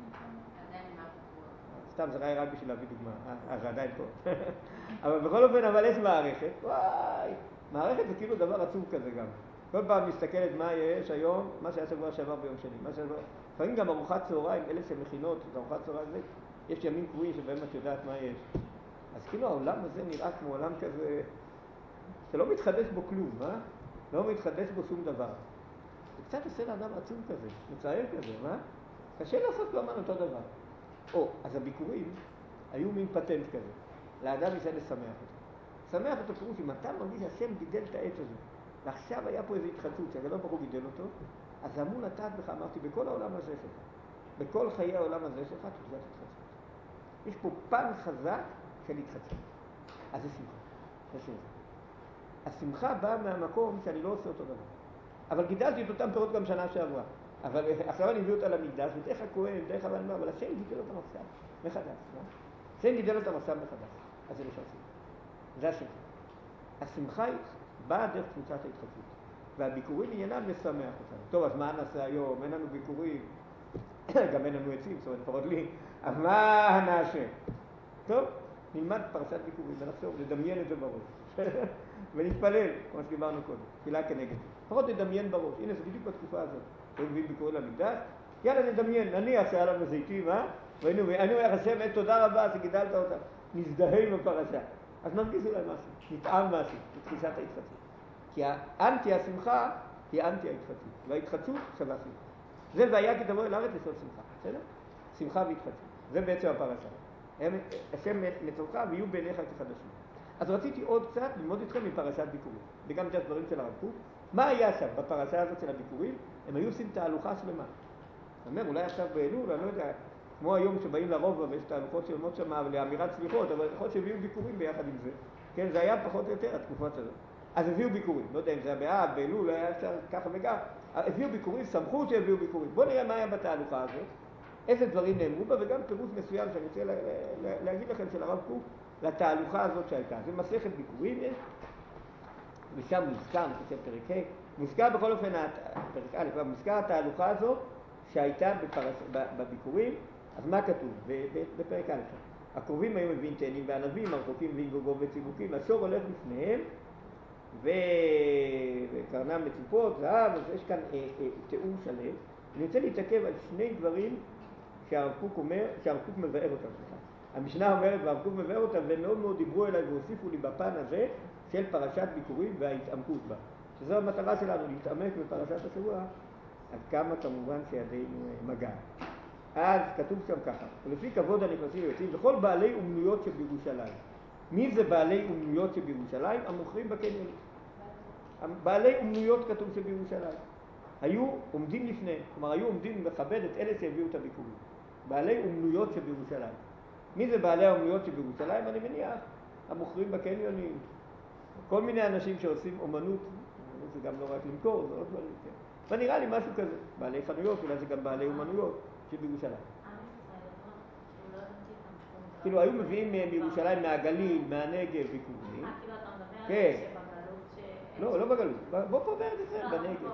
סתם זה רק בשביל להביא דוגמה, זה עדיין פה. אבל בכל אופן, אבל יש מערכת, וואי, מערכת זה כאילו דבר עצוב כזה גם. כל פעם מסתכלת מה יש היום, מה שהיה שבוע שעבר ביום שני. לפעמים גם ארוחת צהריים, אלה שמכינות, ארוחת צהריים זה, יש ימים קבועים שבהם את יודעת מה יש. אז כאילו העולם הזה נראה כמו עולם כזה, שלא מתחדש בו כלום, לא מתחדש בו שום דבר. זה קצת עושה לאדם עצוב כזה, מצער כזה, מה? קשה לעשות כל הזמן אותו דבר. אז הביקורים היו מין פטנט כזה. לאדם ניסה לשמח אותו. שמח אותו פירוש, אם אתה מרגיש שהשם גידל את העץ הזה, ועכשיו היה פה איזו התחדשות שהקדוש ברוך הוא גידל אותו, אז זה אמור לטעת בך, אמרתי, בכל העולם הזה שלך, בכל חיי העולם הזה שלך, תחושת התחדשות. יש פה פן חזק של התחדשות. אז זה שמחה. זה שמחה. השמחה באה מהמקום שאני לא עושה אותו דבר. אבל גידלתי את אותם פירות גם שנה שעברה. אבל עכשיו אני מביא אותה למקדש, ודרך הכהן, דרך הבן, אבל השם גידל אותה מסע מחדש, לא? השם גידל אותה מסע מחדש, אז זה לא שעושים. זה השם. השמחה באה דרך תפוצת ההתחדשות, והביקורים עניינם לשמח אותנו. טוב, אז מה נעשה היום? אין לנו ביקורים, גם אין לנו עצים, זאת אומרת, לפחות לי, אז מה נעשה? טוב, נלמד פרשת ביקורים ונחשוב, נדמיין את זה בראש. ונתפלל, כמו שדיברנו קודם, תפילה כנגד זה. לפחות נדמיין בראש, הנה זה בדיוק בתקופה הזאת. כשהם מביאים ביקורים למקדש, יאללה נדמיין, נניח שהיה לנו זיתים, והיינו אומר השם, תודה רבה שגידלת אותם, נזדהה עם הפרשה. אז נרגיש אולי משהו, נטעם משהו, בתחושת ההתחדשות. כי האנטי השמחה היא אנטי ההתחדשות, וההתחדשות שווה שמחה. זה והיה כי תבוא אל הארץ לשאול שמחה, בסדר? שמחה והתחדשות, זה בעצם הפרשה. השם מצורך ויהיו בעיניך כחדשים. אז רציתי עוד קצת ללמוד איתכם מפרשת ביקורים, וגם את הדברים של הרב קוק. מה היה שם בפרשה הזאת של הביקורים? הם היו עושים תהלוכה שלמה. זאת אומרת, אולי עכשיו באלול, אני לא יודע, כמו היום שבאים לרובע ויש תהלוכות שלמות שם לאמירת סליחות, אבל יכול שהביאו ביקורים ביחד עם זה. כן, זה היה פחות או יותר התקופות הזאת. אז הביאו ביקורים, לא יודע אם זה היה באב, באלול, היה אפשר ככה וגם. הביאו ביקורים, שמחו שהביאו ביקורים. בואו נראה מה היה בתהלוכה הזאת, איזה דברים נאמרו בה, וגם פירוש מסוים שאני רוצה להגיד לכם של הרב קוק לתהלוכה הזאת שהייתה. זה מסכת ביקורים יש, ושם מוזכר, אני חושב פרק ה', מוזכר בכל אופן, פרק א', מוזכר התהלוכה הזאת שהייתה בביקורים. אז מה כתוב? בפרק א', הקרובים היו מביאים תאנים וענבים, הרחוקים מביאים גוגו וציבוקים, השור הולך לפניהם, וקרנם בציפות, זהב, אז יש כאן תיאור שלם. אני רוצה להתעכב על שני דברים שהרב קוק מבאר אותם. המשנה אומרת, והרב קוק מבאר אותם, והם מאוד מאוד דיברו אליי והוסיפו לי בפן הזה של פרשת ביקורים וההתעמקות בה. שזו המטרה שלנו, להתעמק בפרשת השבוע, עד כמה כמובן שידינו מגע. אז כתוב שם ככה, ולפי כבוד הנכנסים ויוצאים, וכל בעלי אומנויות שבירושלים. מי זה בעלי אומנויות שבירושלים? המוכרים בקניונים. בעלי אומנויות כתוב שבירושלים. היו עומדים לפני, כלומר היו עומדים לכבד את אלה שהביאו את הביקורים. בעלי אומנויות שבירושלים. מי זה בעלי האומנויות שבירושלים? אני מניח, המוכרים בקניונים. כל מיני אנשים שעושים אומנות, זה גם לא רק למכור, זה עוד דברים. כן. ונראה לי משהו כזה, בעלי חנויות, אולי זה גם בעלי אומנויות שבירושלים. כאילו היו מביאים מירושלים, מהגליל, מהנגב, ביקורים. כאילו אתה מדבר כן. שבגלות לא בגלות. בוא פה בארץ ישראל, בנגב. מדובר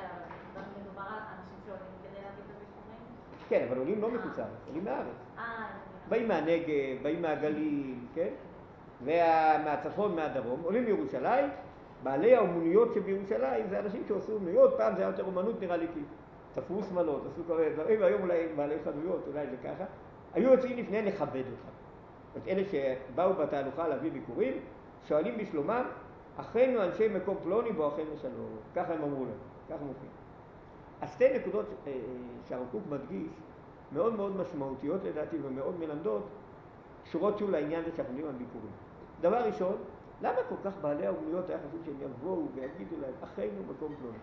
על אנשים שעולים כדי להביא את הביקורים? כן, אבל עולים לא מקוצר, עולים מהארץ. באים מהנגב, באים מהגליל, כן? ומהצפון, מהדרום, עולים מירושלים. בעלי האומנויות שבירושלים זה אנשים שעשו אומנויות, פעם זה היה יותר אומנות נראה לי כי תפרו שמלות, עשו כל מיני דברים, והיום אולי בעלי חנויות, אולי זה ככה. היו יוצאים לפני לכבד אותם. את אלה שבאו בתהלוכה להביא ביקורים, שואלים בשלומם, אחינו אנשי מקום פלוני בו אחינו שלום. ככה הם אמרו להם, ככה מופיע. אז שתי נקודות שהרב קוק מדגיש, מאוד מאוד משמעותיות לדעתי ומאוד מלמדות, קשורות שוב לעניין הזה שאנחנו מדברים על ביקורים. דבר ראשון, למה כל כך בעלי האומנויות היה חשוב שהם יבואו ויגידו להם, אחינו מקום פלוני?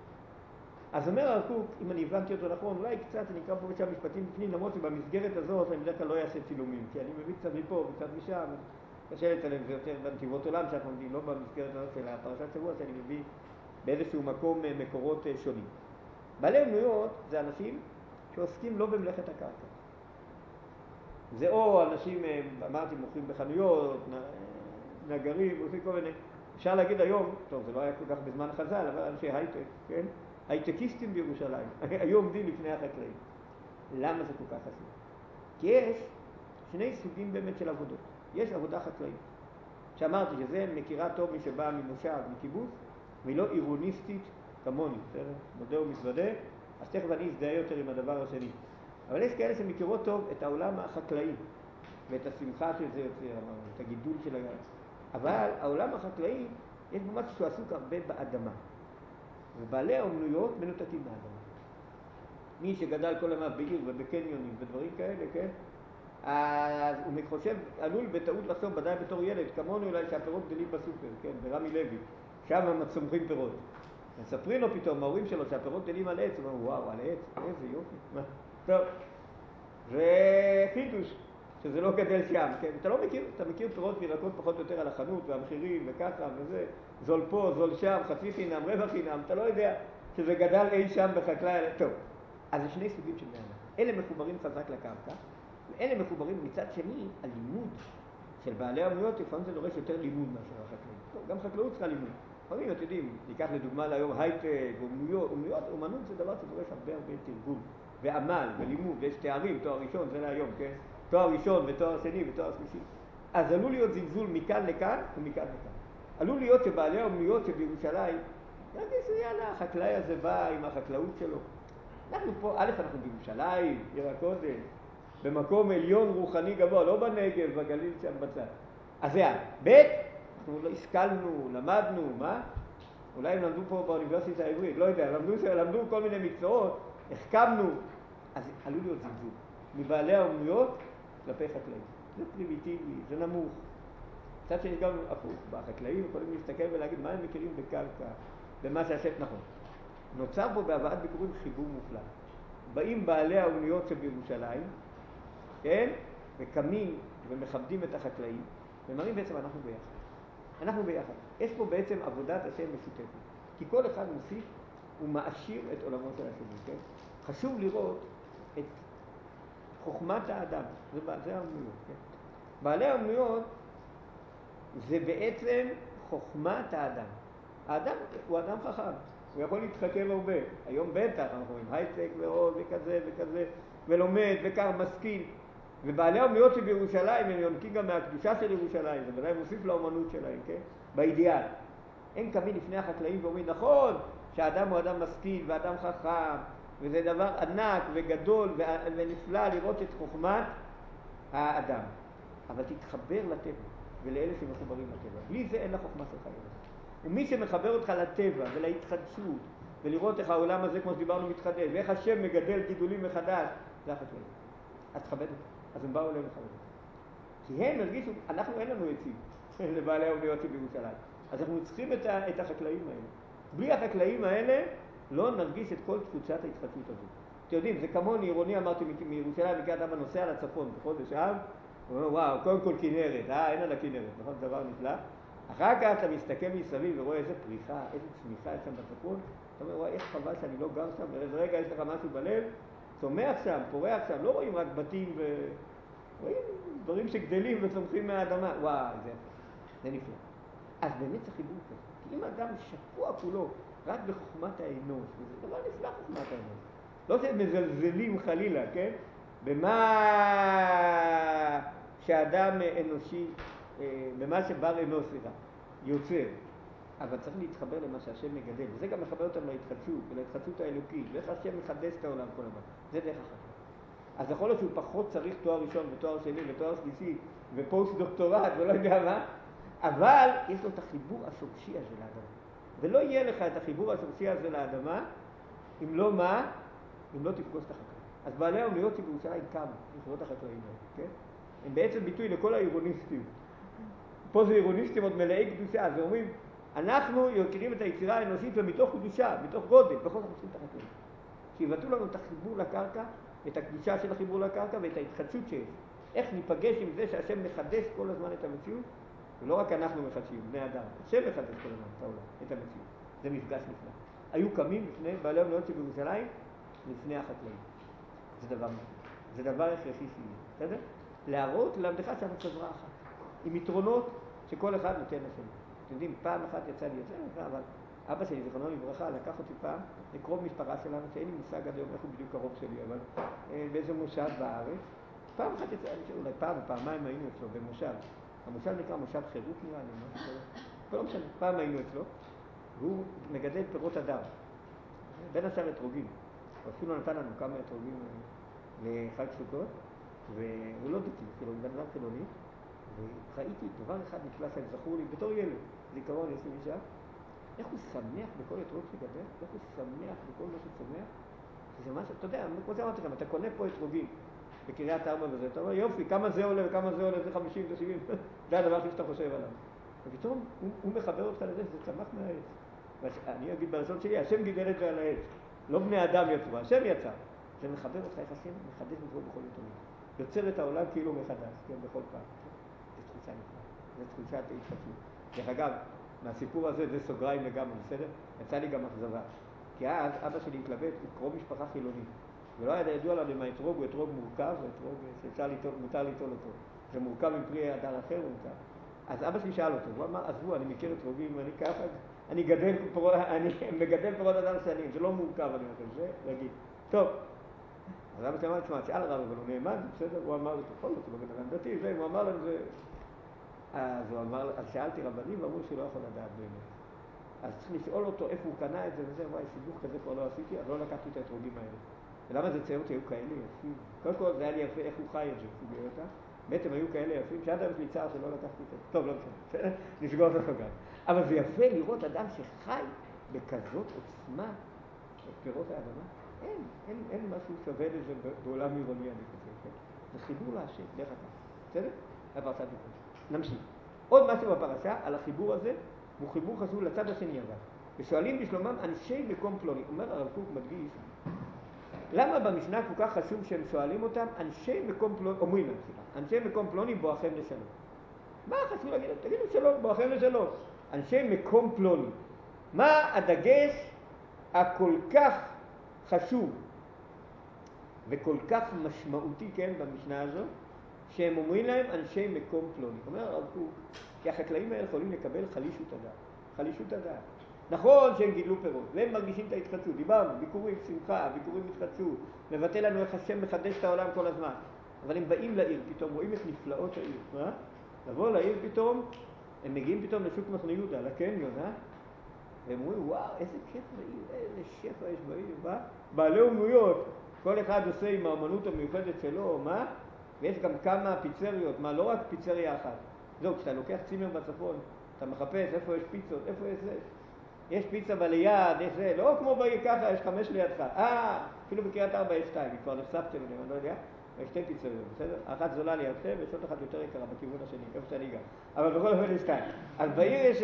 אז אומר הרב קוק, אם אני הבנתי אותו נכון, אולי קצת אני אקרא פה ושם משפטים בפנים, למרות שבמסגרת הזאת אני בדרך כלל לא אעשה צילומים, כי אני מביא קצת מפה וקצת משם, קשה לצלם, זה יותר בנתיבות עולם שאנחנו עומדים, לא במסגרת הזאת של הפרשת שבוע, שאני מביא באיזשהו מקום מקורות שונים. בעלי אומנויות זה אנשים שעוסקים לא במלאכת הקרקע. זה או אנשים, אמרתי, מוכרים בחנויות, נגרים, עושים כל מיני, אפשר להגיד היום, טוב, זה לא היה כל כך בזמן חז"ל, אבל אנשי הייטק, כן? הייטקיסטים בירושלים, היו עומדים לפני החקלאים. למה זה כל כך חשוב? כי יש שני סוגים באמת של עבודות. יש עבודה חקלאית, שאמרתי שזה מכירה טוב מי שבא ממושב, מקיבוץ, והיא לא עירוניסטית כמוני, בסדר? מודה ומתוודה, אז תכף אני אזדהה יותר עם הדבר השני. אבל יש כאלה שמכירות טוב את העולם החקלאי, ואת השמחה של זה יוצר, את הגידול של הגל. אבל העולם החקלאי, יש בו משהו שהוא עסוק הרבה באדמה. ובעלי האומנויות מנותקים מהאדמה. מי שגדל כל הזמן בעיר ובקניונים ודברים כאלה, כן? אז הוא חושב, עלול בטעות לחשוב, ודאי בתור ילד, כמונו אולי שהפירות גדלים בסופר, כן? ברמי לוי, שם הם צומחים פירות. מספרים לו פתאום, ההורים שלו, שהפירות גדלים על עץ, הוא אומר, וואו, על עץ, איזה יופי. טוב, זה חידוש, שזה לא גדל שם, כן? אתה לא מכיר, אתה מכיר פירות וירקות פחות או יותר על החנות והמחירים וככה וזה, זול פה, זול שם, חצי חינם, רבע חינם, אתה לא יודע שזה גדל אי שם בחקלאי. טוב, אז זה שני סוגים של בני אדם. אלה מחוברים חזק לקרקע, ואלה מחוברים מצד שני, הלימוד של בעלי האומנויות, לפעמים זה דורש יותר לימוד מאשר החקלאים. טוב, גם חקלאות צריכה לימוד. לפעמים, אתם יודעים, ניקח לדוגמה להיום הייטק, אומנות זה דבר שדורש הרבה תרגול, ועמל, ולימוד, ויש תארים, תואר ראשון, זה להיום, כן? תואר ראשון ותואר שני ותואר שלישי. אז עלול להיות זלזול מכאן לכאן ומכאן לכאן. עלול להיות שבעלי האומנויות שבירושלים, נגיד יאללה, החקלאי הזה בא עם החקלאות שלו. אנחנו פה, א', אנחנו בירושלים, עיר הקודש, במקום עליון רוחני גבוה, לא בנגב, בגליל שם בצד. אז זה ב', אנחנו לא השכלנו, למדנו, מה? אולי הם למדו פה באוניברסיטה העברית, לא יודע, למדו כל מיני מקצועות, החכמנו, אז עלול להיות זלזול מבעלי האומנויות כלפי חקלאים. זה פרימיטיבי, זה נמוך. קצת שני גם הפוך, בחקלאים יכולים להסתכל ולהגיד מה הם מכירים בקרקע, במה שהשם נכון. נוצר בו בהבאת ביקורים חיבור מופלא. באים בעלי האומנויות שבירושלים, כן? וקמים ומכבדים את החקלאים, ומראים בעצם אנחנו ביחד. אנחנו ביחד. יש פה בעצם עבודת השם משותפת. כי כל אחד מוסיף ומעשיר את עולמו של השני, כן? חשוב לראות את חוכמת האדם. זה האומנויות, כן? בעלי האומנויות זה בעצם חוכמת האדם. האדם הוא אדם חכם. הוא יכול להתחכם הרבה. היום בטח, אנחנו רואים הייטק ועוד וכזה וכזה, ולומד וקר משכיל. ובעלי האומנויות שבירושלים הם יונקים גם מהקדושה של ירושלים, זה בוודאי מוסיף לאומנות שלהם, כן? באידיאל. הם קמים לפני החקלאים ואומרים, נכון שהאדם הוא אדם משכיל ואדם חכם, וזה דבר ענק וגדול ונפלא לראות את חוכמת האדם. אבל תתחבר לטבע ולאלה שמחוברים לטבע. בלי זה אין לחוכמה שלך ערך. ומי שמחבר אותך לטבע ולהתחדשות, ולראות איך העולם הזה, כמו שדיברנו, מתחדש, ואיך השם מגדל גידולים מחדש, זה החקלאים. אז תכבד אותם. אז הם באו אליהם לחבר אותם. כי הם הרגישו, אנחנו אין לנו עצים לבעלי האומנויות בירושלים. אז אנחנו צריכים את החקלאים האלה. בלי החקלאים האלה לא נרגיש את כל תפוצת ההתחדשות הזאת. אתם יודעים, זה כמוני, עירוני אמרתי מירושלים, מקריית ארבע נוסע לצפון בחודש אב, הוא אומר, וואו, קודם כל כנרת, אין על הכנרת, נכון? דבר נפלא. אחר כך אתה מסתכל מסביב ורואה איזה פריחה, איזה צמיחה יש שם בצפון, אתה אומר, וואי, איך חבל שאני לא גר שם, ואיזה רגע יש לך משהו בלב, צומח שם, פורח שם, לא רואים רק בתים רואים דברים שגדלים וצומחים מהאדמה, וואי, זה נפלא. אז באמת זה חיבור כזה, כי אם אדם שקוע כולו רק בחוכמת האנוש, וזה דבר נפלא חוכמת האנוש, לא שמזלזלים חלילה, כן? במה שאדם אנושי, במה שבר אנוש, יוצר. אבל צריך להתחבר למה שהשם מגדל, וזה גם מחבר אותם להתחדשות, ולהתחדשות האלוקית, ואיך השם מחדש את העולם כל הזמן. זה דרך החקלאות. אז יכול להיות שהוא פחות צריך תואר ראשון ותואר שני ותואר שלישי ופוסט דוקטורט ולא יודע מה, אבל יש לו את החיבור השורשי הזה לאדמה. ולא יהיה לך את החיבור השורשי הזה לאדמה, אם לא מה? אם לא תפגוש את החקלאים. אז בעלי האומנויות שבירושלים קמו, לכבוד החקלאים האלה, כן? הם בעצם ביטוי לכל העירוניסטים. פה זה עירוניסטים עוד מלאי קדושה, אז אומרים, אנחנו יוקרים את היצירה האנושית ומתוך קדושה, מתוך גודל, בכל זאת עושים את החקלאים. שיבטאו לנו את החיבור לקרקע, את הקדושה של החיבור לקרקע ואת ההתחדשות שיש. איך ניפגש עם זה שהשם מחדש כל הזמן את המציאות, ולא רק אנחנו מחדשים, בני אדם, השם מחדש כל הזמן את העולם, את המציאות. זה מפגש נפלא. היו קמים לפני בעלי האומנויות שבירושלים, לפני החקלאים. זה דבר נפלא. זה דבר הכרחי שיהיה, בסדר? להראות ללמדך שאנחנו חברה אחת, עם יתרונות שכל אחד נותן לשני. אתם יודעים, פעם אחת יצא לי אבל אבא שלי, זיכרונו לברכה, לקח אותי פעם לקרוב משפחה שלנו, שאין לי מושג עד היום איך הוא בדיוק קרוב שלי, אבל באיזה מושב בארץ. פעם אחת יצא לי, אולי פעם או פעמיים היינו אצלו במושב. המושב נקרא מושב חירות נראה לי, משהו כזה. לא משנה, פעם היינו אצלו, והוא מגדל פירות אדר. בין השאר אתרוגים. הוא אפילו נתן לנו כמה אתרוגים לחג סוכות, והוא לא דתי, כאילו, הוא בן אדם חילוני. וראיתי דבר אחד נפלא שזכור לי בתור ילד, זיכרון יש לי משם, איך הוא שמח בכל אתרוג שגדל, איך הוא שמח בכל מה שצומח, שזה משהו, אתה יודע, כמו שאמרתי לכם, אתה קונה פה אתרוגים בקריית ארבע וזה, אתה אומר יופי, כמה זה עולה וכמה זה עולה, זה 50, זה 70, זה הדבר הכי שאתה חושב עליו. ופתאום הוא מחבר אותך לזה, זה צמח מהעץ. אני אגיד בלשון שלי, השם גידל את זה על העץ, לא בני אדם יצרו, השם יצא. זה מחבר אותך איך השם מחדש בכל יתרון. יוצר את העולם כאילו מחדש, כן, בכל פעם. זה תחושה נפלאה, זה תחושת ההתחדשות. דרך אגב, מהסיפור הזה זה סוגריים לגמרי, בסדר? יצא לי גם אכזבה. כי אז אבא שלי התלבט, הוא קרוב משפחה חילוני. ולא היה ידוע לנו אם האתרוג הוא אתרוג מורכב, או אתרוג שמותר ליטול אותו. זה מורכב עם פרי אדר אחר או מורכב. אז אבא שלי שאל אותו, הוא אמר, עזבו, אני מכיר אתרוגים, אני ככה, אני מגדל פירות אדר שנים, זה לא מורכב, אני אומר, זה רגיל. טוב. אז אבא שלי אמר, תשמע, שאל הרב, אבל הוא נאמן, בסדר, הוא אמר לי, בכל זאת, הוא לא בן אדם דתי, הוא אמר לנו, אז שאלתי רבנים, ואמרו שלא יכול לדעת באמת. אז צריך לשאול אותו איפה הוא קנה את זה וזה, וואי, סיבוך כזה כבר לא עשיתי, אז לא לקחתי את האתרוגים האלה. ולמה זה צייר אותי? היו כאלה יפים. קודם כל זה היה לי יפה איך הוא חי את זה, הוא גאה אותה. בעצם היו כאלה יפים, שעד היום יש לי צער שלא לקחתי את זה. טוב, לא משנה, נסגור את החגן. אבל זה יפה לראות אדם שחי בכזאת עוצמה את פירות האדמה. אין משהו שווה לזה בעולם עירוני, אני חושב. כן? זה חיבור להשם, דרך הכך. בסדר? הפרשת ביקוש. נמשיך. עוד משהו בפרשה על החיבור הזה, הוא חיבור חשוב לצד השני אגב. ושואלים בשלומם אנשי מקום פלוני. אומר הרב קוק מדגיש, למה במשנה כל כך חשוב שהם שואלים אותם אנשי מקום פלוני, אומרים להם, אנשי מקום פלוני בואכם לשלום. מה חשוב להגיד? תגידו שלום, בואכם לשלום. אנשי מקום פלוני. מה הדגש הכל כך חשוב וכל כך משמעותי, כן, במשנה הזו, שהם אומרים להם אנשי מקום פלוני. אומר הרב קוק, כי החקלאים האלה יכולים לקבל חלישות הדעת. חלישות הדעת. נכון שהם גידלו פירות, והם מרגישים את ההתחדשות. דיברנו, ביקורים שמחה, ביקורים התחדשות, מבטא לנו איך השם מחדש את העולם כל הזמן. אבל הם באים לעיר פתאום, רואים את נפלאות העיר. לבוא לעיר פתאום, הם מגיעים פתאום לשוק מחנה יהודה, לקניון, והם אומרים, וואו, איזה כיף בעיר, איזה שפע יש בעיר, בעלי אומנויות, כל אחד עושה עם האמנות המיוחדת שלו, ויש גם כמה פיצריות, לא רק פיצריה אחת. זהו, כשאתה לוקח צימר בצפון, אתה מחפש איפה יש פיצות, איפה יש זה. יש פיצה בליד, יש זה, לא כמו בעיר ככה, יש 5 לידך. אפילו בקריית 4 יש 2, כבר נחשפתם אליהם, אני לא יודע. יש 2 פיצריות, בסדר? אחת זולה לידכם, ויש עוד אחת יותר יקרה בכיוון השני, איפה שאני גר. אבל בכל אופן יש 2. אז בעיר יש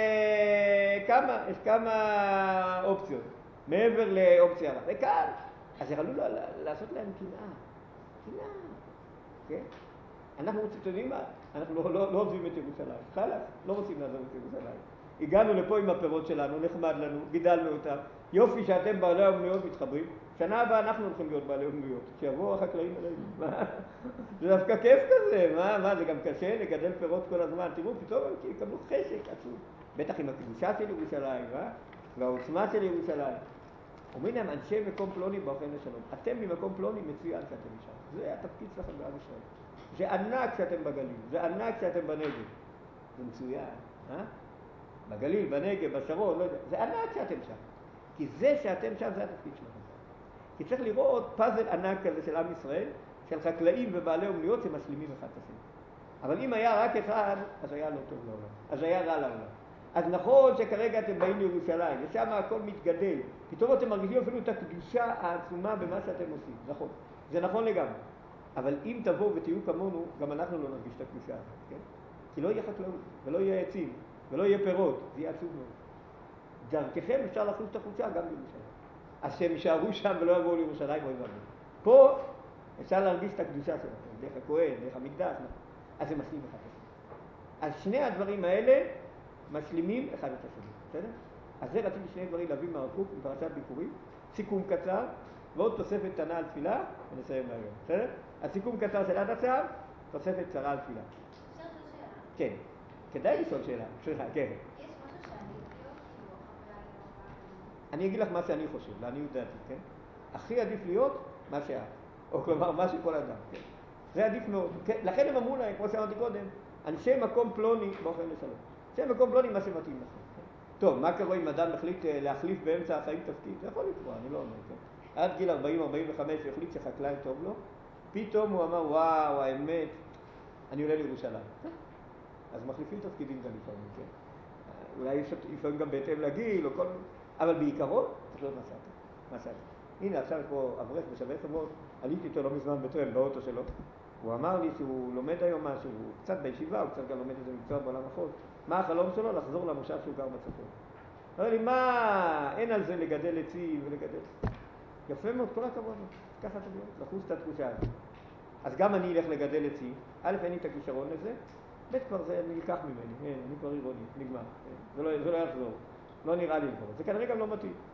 כמה אופציות, מעבר לאופציה אחת. וכאן, אז יכלו לעשות להם קנאה, כן? אנחנו רוצים, אתם יודעים מה? אנחנו לא עוזבים את ירושלים. חלק, לא רוצים לעזוב את ירושלים. הגענו לפה עם הפירות שלנו, נחמד לנו, גידלנו אותם. יופי שאתם בעלי האומנויות מתחברים. שנה הבאה אנחנו הולכים להיות בעלי אומנויות. שיבואו החקלאים עלינו. זה דווקא כיף כזה. מה, זה גם קשה לגדל פירות כל הזמן. תראו, פתאום הם יקבלו חשק עצוב. בטח עם הקדושה של ירושלים, והעוצמה של ירושלים. אומרים להם, אנשי מקום פלוני בואכם לשלום. אתם ממקום פלוני מצוין שאתם משם. זה התפקיד שלכם בעם ישראל. זה ענק שאתם בגליל, זה ענק שאתם בנגב. זה מצוין, בגליל, בנגב, בשרון, לא יודע. זה ענק שאתם שם. כי זה שאתם שם זה התפקיד שלכם. כי צריך לראות פאזל ענק כזה של עם ישראל, של חקלאים ובעלי אומנויות שמשלימים אחד את השני. אבל אם היה רק אחד, אז היה לא טוב לעולם. אז היה רע לעולם. אז נכון שכרגע אתם באים לירושלים, ושם הכל מתגדל. פתאום אתם מרגישים אפילו את הקדושה העצומה במה שאתם עושים. נכון. זה נכון לגמרי. אבל אם תבואו ותהיו כמונו, גם אנחנו לא נרגיש את הקדושה הזאת, כן? כי לא יהיה חקלאות, ולא יהיה עצים, ולא יהיה פירות, זה יהיה עצוב מאוד. דרככם אפשר לחוש את החודשה גם בירושלים. אז שהם יישארו שם ולא יבואו לירושלים, אוי ואבוי. פה אפשר להרגיש את הקדושה שלכם, דרך הכהן, דרך המקדש, אז זה משלים אחד את השני. אז שני הדברים האלה משלימים אחד את השני, בסדר? אז זה רציתי שני דברים להביא מהרב קוק בפרשת ביקורים, סיכום קצר, ועוד תוספת קטנה על תפילה, ונסיים להיום, בסדר? הסיכום קצר של עד עכשיו, תוספת קצרה על תפילה. אפשר לשאול שאלה? כן, כדאי לשאול שאלה, סליחה, כן. יש משהו שאני להיות כאילו החוויה לא... אני אגיד לך מה שאני חושב, לעניות דעתי, כן? הכי עדיף להיות מה שאת, או כלומר מה שכל אדם, כן? זה עדיף מאוד, כן? לכן הם אמרו להם, כמו שאמרתי קודם, אנשי מקום פלוני בואכם לשלום. אנשי מקום פלוני מה שמתאים לכם. טוב, מה קורה אם אדם החליט להחליף באמצע החיים תפקיד? זה יכול לקרוא, אני לא אומר, כן? עד גיל 40-45 הוא החליט שחקלאי טוב לו, פתאום הוא אמר, וואו, האמת, אני עולה לירושלים. אז מחליפים תפקידים גם לפעמים, כן? אולי יש לפעמים גם בהתאם לגיל, או כל... אבל בעיקרון, צריך להיות מה שאתה. הנה, עכשיו פה אברך בשווה חברות, עליתי איתו לא מזמן בטרם, באוטו שלו. הוא אמר לי שהוא לומד היום משהו, הוא קצת בישיבה, הוא קצת גם לומד איזה מקצוע בעולם החול. מה החלום שלו? לחזור למושב שהוא גר בצפון. אמר לי, מה, אין על זה לגדל עצים ולגדל... יפה מאוד, כל הכבוד, ככה אתה להיות, לחוש את התחושה הזאת. אז גם אני אלך לגדל עצים, א', אין לי את הכישרון לזה, ב', כבר זה נלקח ממני, אני כבר עירוני, נגמר, זה לא יחזור, לא נראה לי כבר, זה כנראה גם לא מתאים.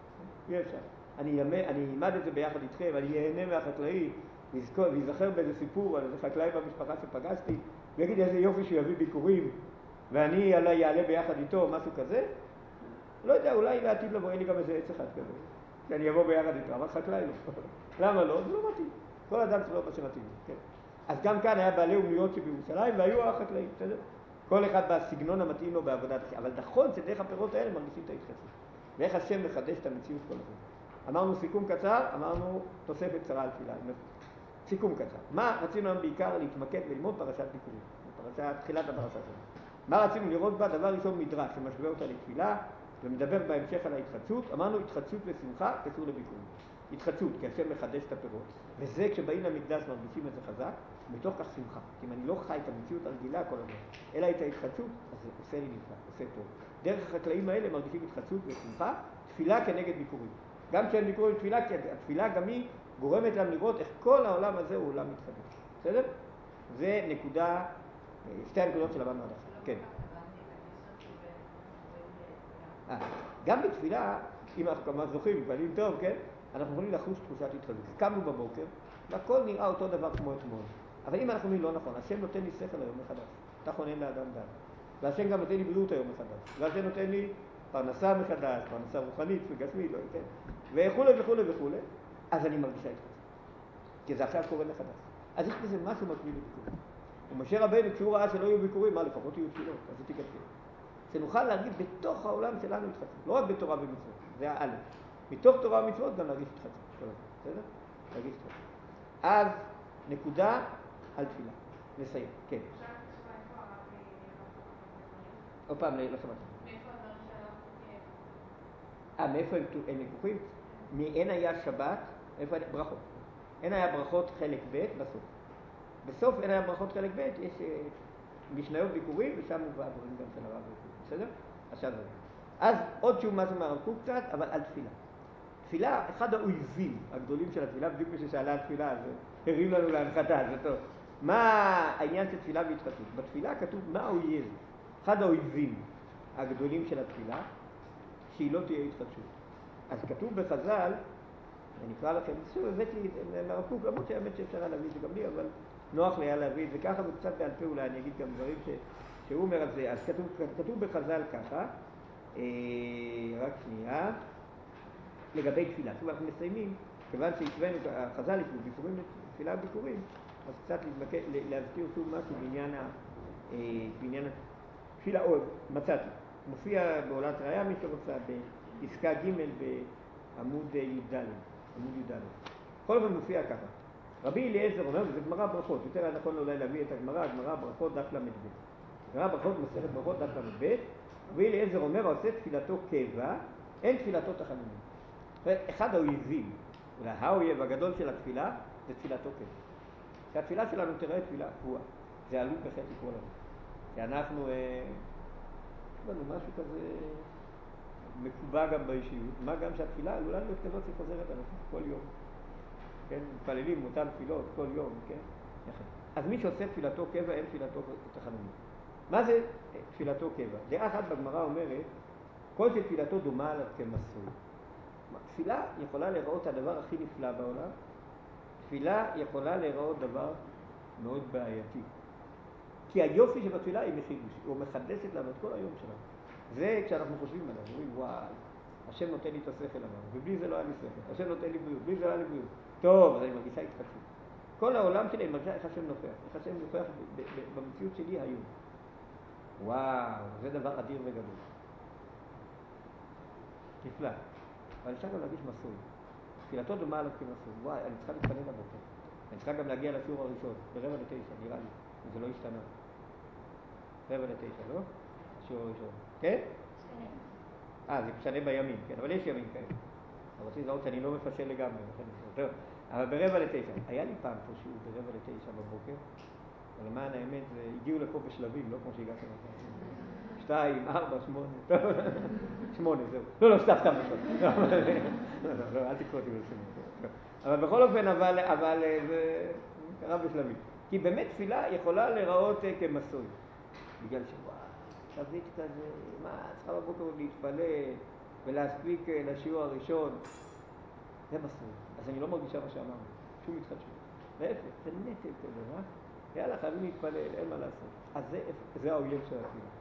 אי אפשר. אני אלמד את זה ביחד איתכם, אני אהנה מהחקלאי, ויזכר באיזה סיפור על איזה חקלאי במשפחה שפגשתי, ויגיד איזה יופי שהוא יביא ביקורים, ואני יעלה ביחד איתו, משהו כזה. לא יודע, אולי לעתיד לבוא, אין לי גם איזה עץ אחד כזה, שאני אבוא ביחד איתו, אבל חקלאי לא. למה לא? זה לא מתאים. כל אדם שלא מה שמתאים. כן. אז גם כאן היה בעלי אומנויות שבירושלים, והיו החקלאים, בסדר? כל אחד בסגנון המתאים לו בעבודת אחרת. אבל נכון שדרך הפירות האלה מרגישים את ההתחדשות. ואיך השם מחדש את המציאות כל הזמן. אמרנו סיכום קצר, אמרנו תוספת קצרה על תפילה. סיכום קצר. מה רצינו היום בעיקר להתמקד וללמוד פרשת ביקורים? תחילת הפרשה שלנו. מה רצינו לראות בה? דבר ראשון מדרש שמשווה אותה לתפילה ומדבר בהמשך על ההתחדשות. אמרנו התחדשות ושמחה קשור לביקורים. התחדשות, כי השם מחדש את הפירות. וזה כשבאים למקדש מרגישים את זה חזק, מתוך כך שמחה. כי אם אני לא חי את המציאות הרגילה כל הזמן, אלא את ההתחדשות, אז זה עושה לי נפלא, עושה טוב. דרך החקלאים האלה מרגישים התחדשות ושמחה, תפילה כנגד ביקורים. גם כשהם ביקורים תפילה, כי התפילה גם היא גורמת להם לראות איך כל העולם הזה הוא עולם מתחדש. בסדר? זה נקודה, שתי הנקודות שלמדנו עד עכשיו. כן. גם בתפילה, אם אנחנו כמה זוכים, מתפללים טוב, כן? אנחנו יכולים לחוש תחושת התחדשות. קמנו בבוקר, והכל נראה אותו דבר כמו אתמול. אבל אם אנחנו אומרים לא נכון, השם נותן לי שכל היום מחדש. אתה חונן לאדם דעת. והשם גם נותן לי בריאות היום מחדש. והשם נותן לי פרנסה מחדש, פרנסה רוחנית וגשמית, לא, כן? וכולי וכולי וכולי. אז אני מרגישה התחדשות. כי זה עכשיו קורה מחדש. אז יש בזה משהו מקביל לביקורים. ומשה רבנו, כשהוא ראה שלא יהיו ביקורים, מה לפחות יהיו תפילות, אז זה תיקתקל. שנוכל להגיד בתוך העולם שלנו התחדשות, לא רק בתורה ומצוות, זה האלף. מתוך תורה ומצוות גם להרגיש התחדשות, כל הזמן, בסדר? להרגיש התחדשות. אז נקודה על תפילה. נסיים, כן. עוד פעם, לא שמעתי. מאיפה הם לקוחים? מאין היה שבת, איפה היה ברכות. אין היה ברכות חלק ב' בסוף. בסוף אין היה ברכות חלק ב', יש משניות ביקורים, ושם הוא הדברים גם של הרב וכו', בסדר? עכשיו זה. אז עוד שהוא משהו מהרב קצת, אבל על תפילה. תפילה, אחד האויבים הגדולים של התפילה, בדיוק מי ששאלה על תפילה, אז הרים לנו להנחתה, זה טוב. מה העניין של תפילה והתחדשות? בתפילה כתוב מה האויב, אחד האויבים הגדולים של התפילה, שהיא לא תהיה התחדשות. אז כתוב בחז"ל, אני אקרא לכם, שוב הבאתי מהרב קוק, למרות שהאמת שאפשר להביא את זה גם לי, אבל נוח לי היה להביא את זה ככה, וקצת בעל פה אולי אני אגיד גם דברים שהוא אומר על זה. אז כתוב בחז"ל ככה, רק שנייה, לגבי תפילה. שוב אנחנו מסיימים, כיוון שהצבנו, החז"ל יקבלו ביקורים לתפילה וביקורים, אז קצת להזכיר שוב משהו בעניין התפילה. עוד מצאתי, מופיע בעולת ראיה מי שרוצה, בפסקה ג' בעמוד י"ד, עמוד י"ד. כל הזמן מופיע ככה. רבי אליעזר אומר, וזה גמרא ברכות, יותר נכון אולי להביא את הגמרא ברכות דף ל"ב. גמרא ברכות מסכת ברכות דף ל"ב, רבי אליעזר אומר, עושה תפילתו קבע, אין תפילתו תחנונים. אחד האויבים, אולי האויב הגדול של התפילה, זה תפילתו קבע. שהתפילה שלנו תראה תפילה קבועה. זה עלול בחטא לקרוא לנו. שאנחנו, יש לנו משהו כזה מקובע גם באישיות, מה גם שהתפילה עלולה להיות כזאת שחוזרת על עצמה כל יום. כן, מתפללים אותן תפילות כל יום, כן? אז מי שעושה תפילתו קבע, אין תפילתו תחנונים. מה זה תפילתו קבע? דעה אחת בגמרא אומרת, כל שתפילתו דומה עליו כמסור. תפילה יכולה לראות הדבר הכי נפלא בעולם, תפילה יכולה לראות דבר מאוד בעייתי. כי היופי שבתפילה היא מחידוש, היא מחדשת לנו את כל היום שלנו. זה כשאנחנו חושבים עליו, אומרים וואי, השם נותן לי את השכל אמרנו, ובלי זה לא היה לי שכל, השם נותן לי בריאות, בלי זה לא היה לי בריאות. טוב, אז אני מרגישה התחדשות. כל העולם שלי אני מרגישה איך השם נופח, איך השם נופח במציאות שלי היום. וואו, זה דבר אדיר וגדול. נפלא. אבל אפשר גם להגיש מסור. תפילתו דומה עליו כמסור. וואי, אני צריכה להתפלל לבוקר. אני צריכה גם להגיע לשיעור הראשון, ב8:45, נראה לי. זה לא השתנה. 8:45, לא? השיעור הראשון. כן? זה משנה בימים, כן, אבל יש ימים כאלה. אבל רוצים לראות שאני לא מפשל לגמרי, טוב. אבל ב8:45. היה לי פעם פה שיעור ב8:45 בבוקר, אבל למען האמת, הגיעו לפה בשלבים, לא כמו שהגעתם לכם. 2, 4, 8, 8, זהו. לא, סתם משהו. לא, אל תקחו אותי ברצינות. אבל בכל אופן, אבל זה קרה בשלבים. כי באמת תפילה יכולה להיראות כמסוי. בגלל שוואי, חזית כזה, מה, צריכה בבוקר עוד להתפלל, ולהספיק לשיעור הראשון, זה מסוים. אז אני לא מרגישה מה שאמרנו, שום התחדשות. להפך, זה נטל כזה, יאללה, חייבים להתפלל, אין מה לעשות. אז זה האויב של התפילה.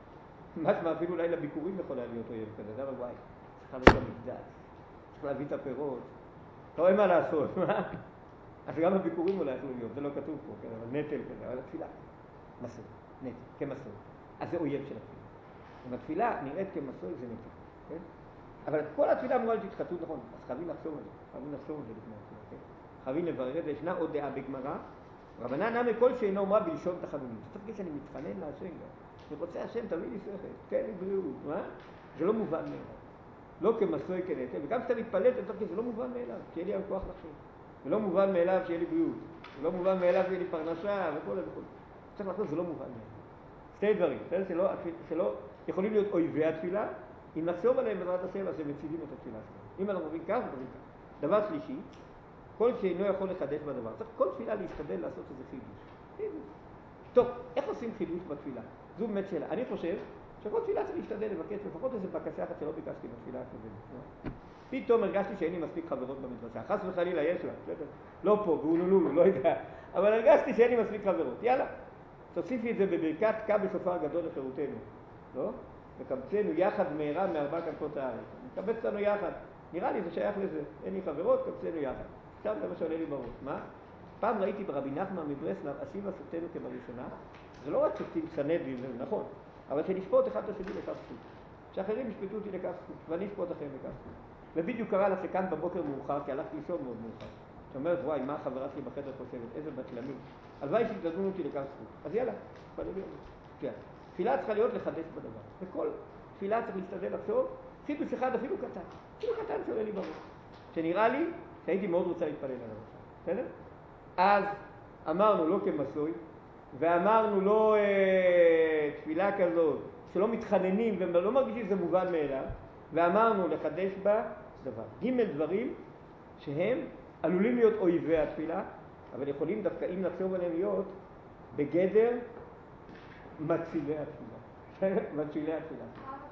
משמע אפילו אולי לביקורים יכולה להיות אויב כזה, אבל וואי, צריכה להיות המקדש, צריך להביא את הפירות, לא אין מה לעשות, מה? אז גם הביקורים אולי יכולו להיות, זה לא כתוב פה, כן, אבל נטל כזה, אבל התפילה, מסוים, נטל, כמסוים. אז זה אויב של התפילה. אם התפילה נראית כמסוים, זה נטל, כן? אבל כל התפילה אמורה להיות התחדשות, נכון, אז חייבים לחשוב על זה, לפני התפילה, כן? חייבים לברר את זה, ישנה עוד דעה בגמרא, רבנן נמי כל שאינו אומרה בלשון תחנונים. אתה תרגיש שאני מתחנן להשם גם. אני רוצה השם, תביא לי שכל, תן לי בריאות, מה? זה לא מובן מאליו. לא כמסוי כנטל, וגם כשאתה מתפלל, אתה תרגיש, זה לא מובן מאליו, שיהיה לי היום כוח לחשוב. זה לא מובן מאליו שיהיה לי בריאות. זה לא מובן מאליו שיהיה לי פרנסה וכל זה. צריך לחשוב, זה לא מובן מאליו. שתי דברים, שלא יכולים להיות אויבי התפילה, אם נחשוב עליהם בעזרת השם, אז הם מצילים את התפילה שלנו. אם אנחנו מבין כך, מבין כך. דבר שלישי, כל שאינו יכול לחדש בדבר. צריך כל תפילה להשתדל לעשות איזה חידוש. טוב, איך עושים חידוש בתפילה? זו באמת שאלה. אני חושב שכל תפילה צריך להשתדל לבקש לפחות איזה בקשה אחת שלא ביקשתי בתפילה הקודמת. פתאום הרגשתי שאין לי מספיק חברות במדרשה. חס וחלילה יש לה, לא פה, באונולולו, לא יודע. אבל הרגשתי שאין לי מספיק חברות. יאללה, תוסיפי את זה בברכת קע בשופר גדול לחירותנו. לא? וקבצנו יחד מהרה מארבע כנפות הארץ. נקבץ אותנו יחד. נראה לי זה שייך לזה. אין לי חברות, קבצנו יחד. עכשיו זה מה שעולה לי בראש. מה? פעם ראיתי ברבי נחמן מברסלב, אשיבה שותנו כבראשונה. זה לא רק שתצנד לי, זה נכון. אבל שנשפוט אחד את השני לכף זכות. שאחרים ישפטו אותי לכף זכות, ואני אשפוט אחרים לכף זכות. ובדיוק קרה לה שקם בבוקר מאוחר, כי הלכתי לישון מאוד מאוחר. שאומרת, וואי, מה החברה שלי בחדר חושבת? איזה בטלנים. הלוואי שיתזמנו אותי לכף זכות. אז יאללה, תפללי אותי. תפילה צריכה להיות לחדש בדבר. וכל תפילה צריך להשתדל לחשוב, חידוש אחד אפילו קטן. אפילו קטן שעולה לי בראש. שנראה לי שהייתי מאוד רוצה להתפלל עליו. בסדר? אז אמרנו לא כמסוי, ואמרנו לא תפילה כזאת, שלא מתחננים ולא מרגישים שזה מובן מאליו, ואמרנו לחדש בה דבר. ג' דברים שהם עלולים להיות אויבי התפילה, אבל יכולים דווקא אם נחשוב עליהם להיות בגדר מצילי התפילה. מצילי התפילה.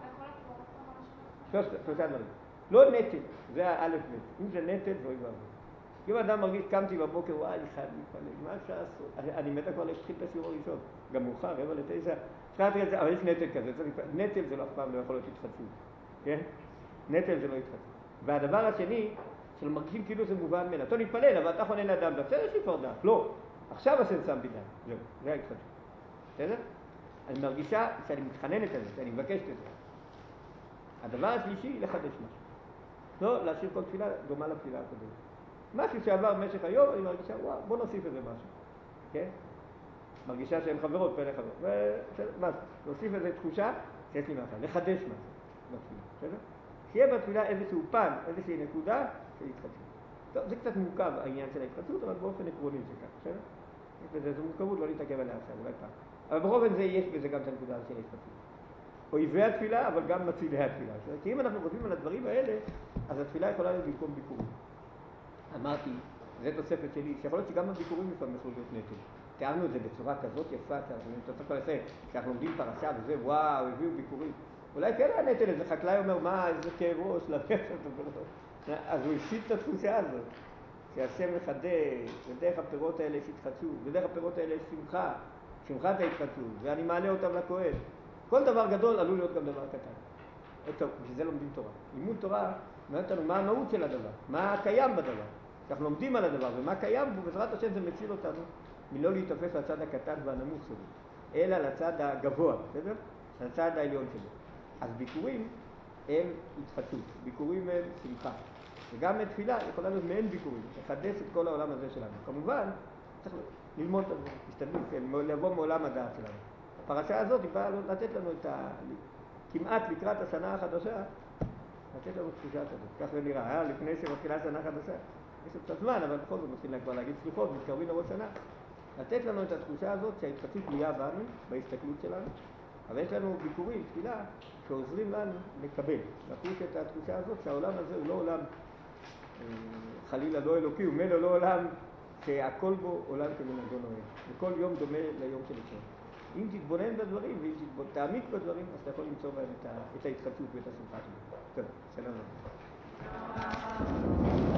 שלושה דברים. לא נטל, זה האלף ב'. אם זה נטל, זה אוי ואבוי. אם אדם מרגיש, קמתי בבוקר, וואי, אני חייב להתפלל, מה אפשר לעשות? אני מתה כבר להתחיל את השיעור הראשון, גם מאוחר, 8:45, אבל יש נטל כזה, נטל זה לא אף פעם לא יכול להיות התחדשות, כן? נטל זה לא התחדשות. והדבר השני, של מרגישים כאילו זה מובן מאליו, טוב נתפלל, אבל אתה חונן לאדם, בסדר יש לי כבר דעת, לא, עכשיו השם שם בי דעת, זהו, זה ההתחדשות, בסדר? אני מרגישה שאני מתחננת על זה, שאני מבקשת את זה. הדבר השלישי, לחדש משהו. לא, להשאיר כל תפילה דומה לתפילה הקודמת. משהו שעבר במשך היום, אני מרגישה, וואו, בוא נוסיף איזה משהו. כן? מרגישה שאין חברות, פלא חברות. מה? נוסיף איזה תחושה שיש לי משהו. לחדש משהו בתפילה. בסדר? שיהיה בתפילה איזשהו פן, איזושהי נקודה של התחדשות. טוב, זה קצת מורכב העניין של ההתחדשות, אבל באופן עקרוני זה כך. בסדר? יש בזה איזו מורכבות, לא להתעכב עליה עכשיו, אולי פעם. אבל בכל זה יש בזה גם את הנקודה של ההתחדשות. אויבי התפילה, אבל גם מצילי התפילה. כי אם אנחנו חושבים על הדברים האלה, אז התפילה יכולה להיות במקום ביקורים. אמרתי, זו תוספת שלי, שיכול להיות שגם הביקורים לפעמים יכולים להיות נטל. תיארנו את זה בצורה כזאת יפה, כשאנחנו לומדים פרשה וזה, וואו, הביאו ביקורים. אולי כן היה נטל, איזה חקלאי אומר, מה, איזה כאב ראש, אז הוא הפסיד את התחושה הזאת, שהשם מחדש, ודרך הפירות האלה יש התחדשות, ודרך הפירות האלה יש שמחה, שמחת ההתחדשות, ואני מעלה אותם לכהן. כל דבר גדול עלול להיות גם דבר קטן. טוב, בשביל זה לומדים תורה. לימוד תורה אומרת לנו מה המהות של הדבר, מה קיים בדבר. אנחנו לומדים על הדבר, ומה קיים בו, בעזרת השם זה מציל אותנו מלא להתאפס לצד הקטן והנמוך שלו, אלא לצד הגבוה, בסדר? לצד העליון שלו. אז ביקורים הם התחדשות, ביקורים הם שמחה. וגם תפילה יכולה להיות מעין ביקורים, לחדש את כל העולם הזה שלנו. כמובן, צריך ללמוד את הדברים, תשתדלו, כן, לבוא מעולם הדעת שלנו. הפרשה הזאת היא באה לתת לנו את כמעט לקראת השנה החדשה, לתת לנו תחושה כזאת. כך זה נראה, לפני שמתחילה שנה חדשה. יש עוד קצת זמן, אבל בכל זאת מתחילים כבר להגיד סליחות, מתקרבים לראש שנה. לתת לנו את התחושה הזאת שההתחדשות תלויה בנו, בהסתכלות שלנו, אבל יש לנו ביקורים, תפילה, שעוזרים לנו לקבל. לחוש את התחושה הזאת שהעולם הזה הוא לא עולם חלילה לא אלוקי, הוא מלא לא עולם שהכל בו עולם כמנהגו נוהג. וכל יום דומה ליום של אתמול. אם תתבונן בדברים ואם תעמיק בדברים, אז אתה יכול למצוא בהם את ההתחדשות ואת השמחה שלך. טוב, שלום.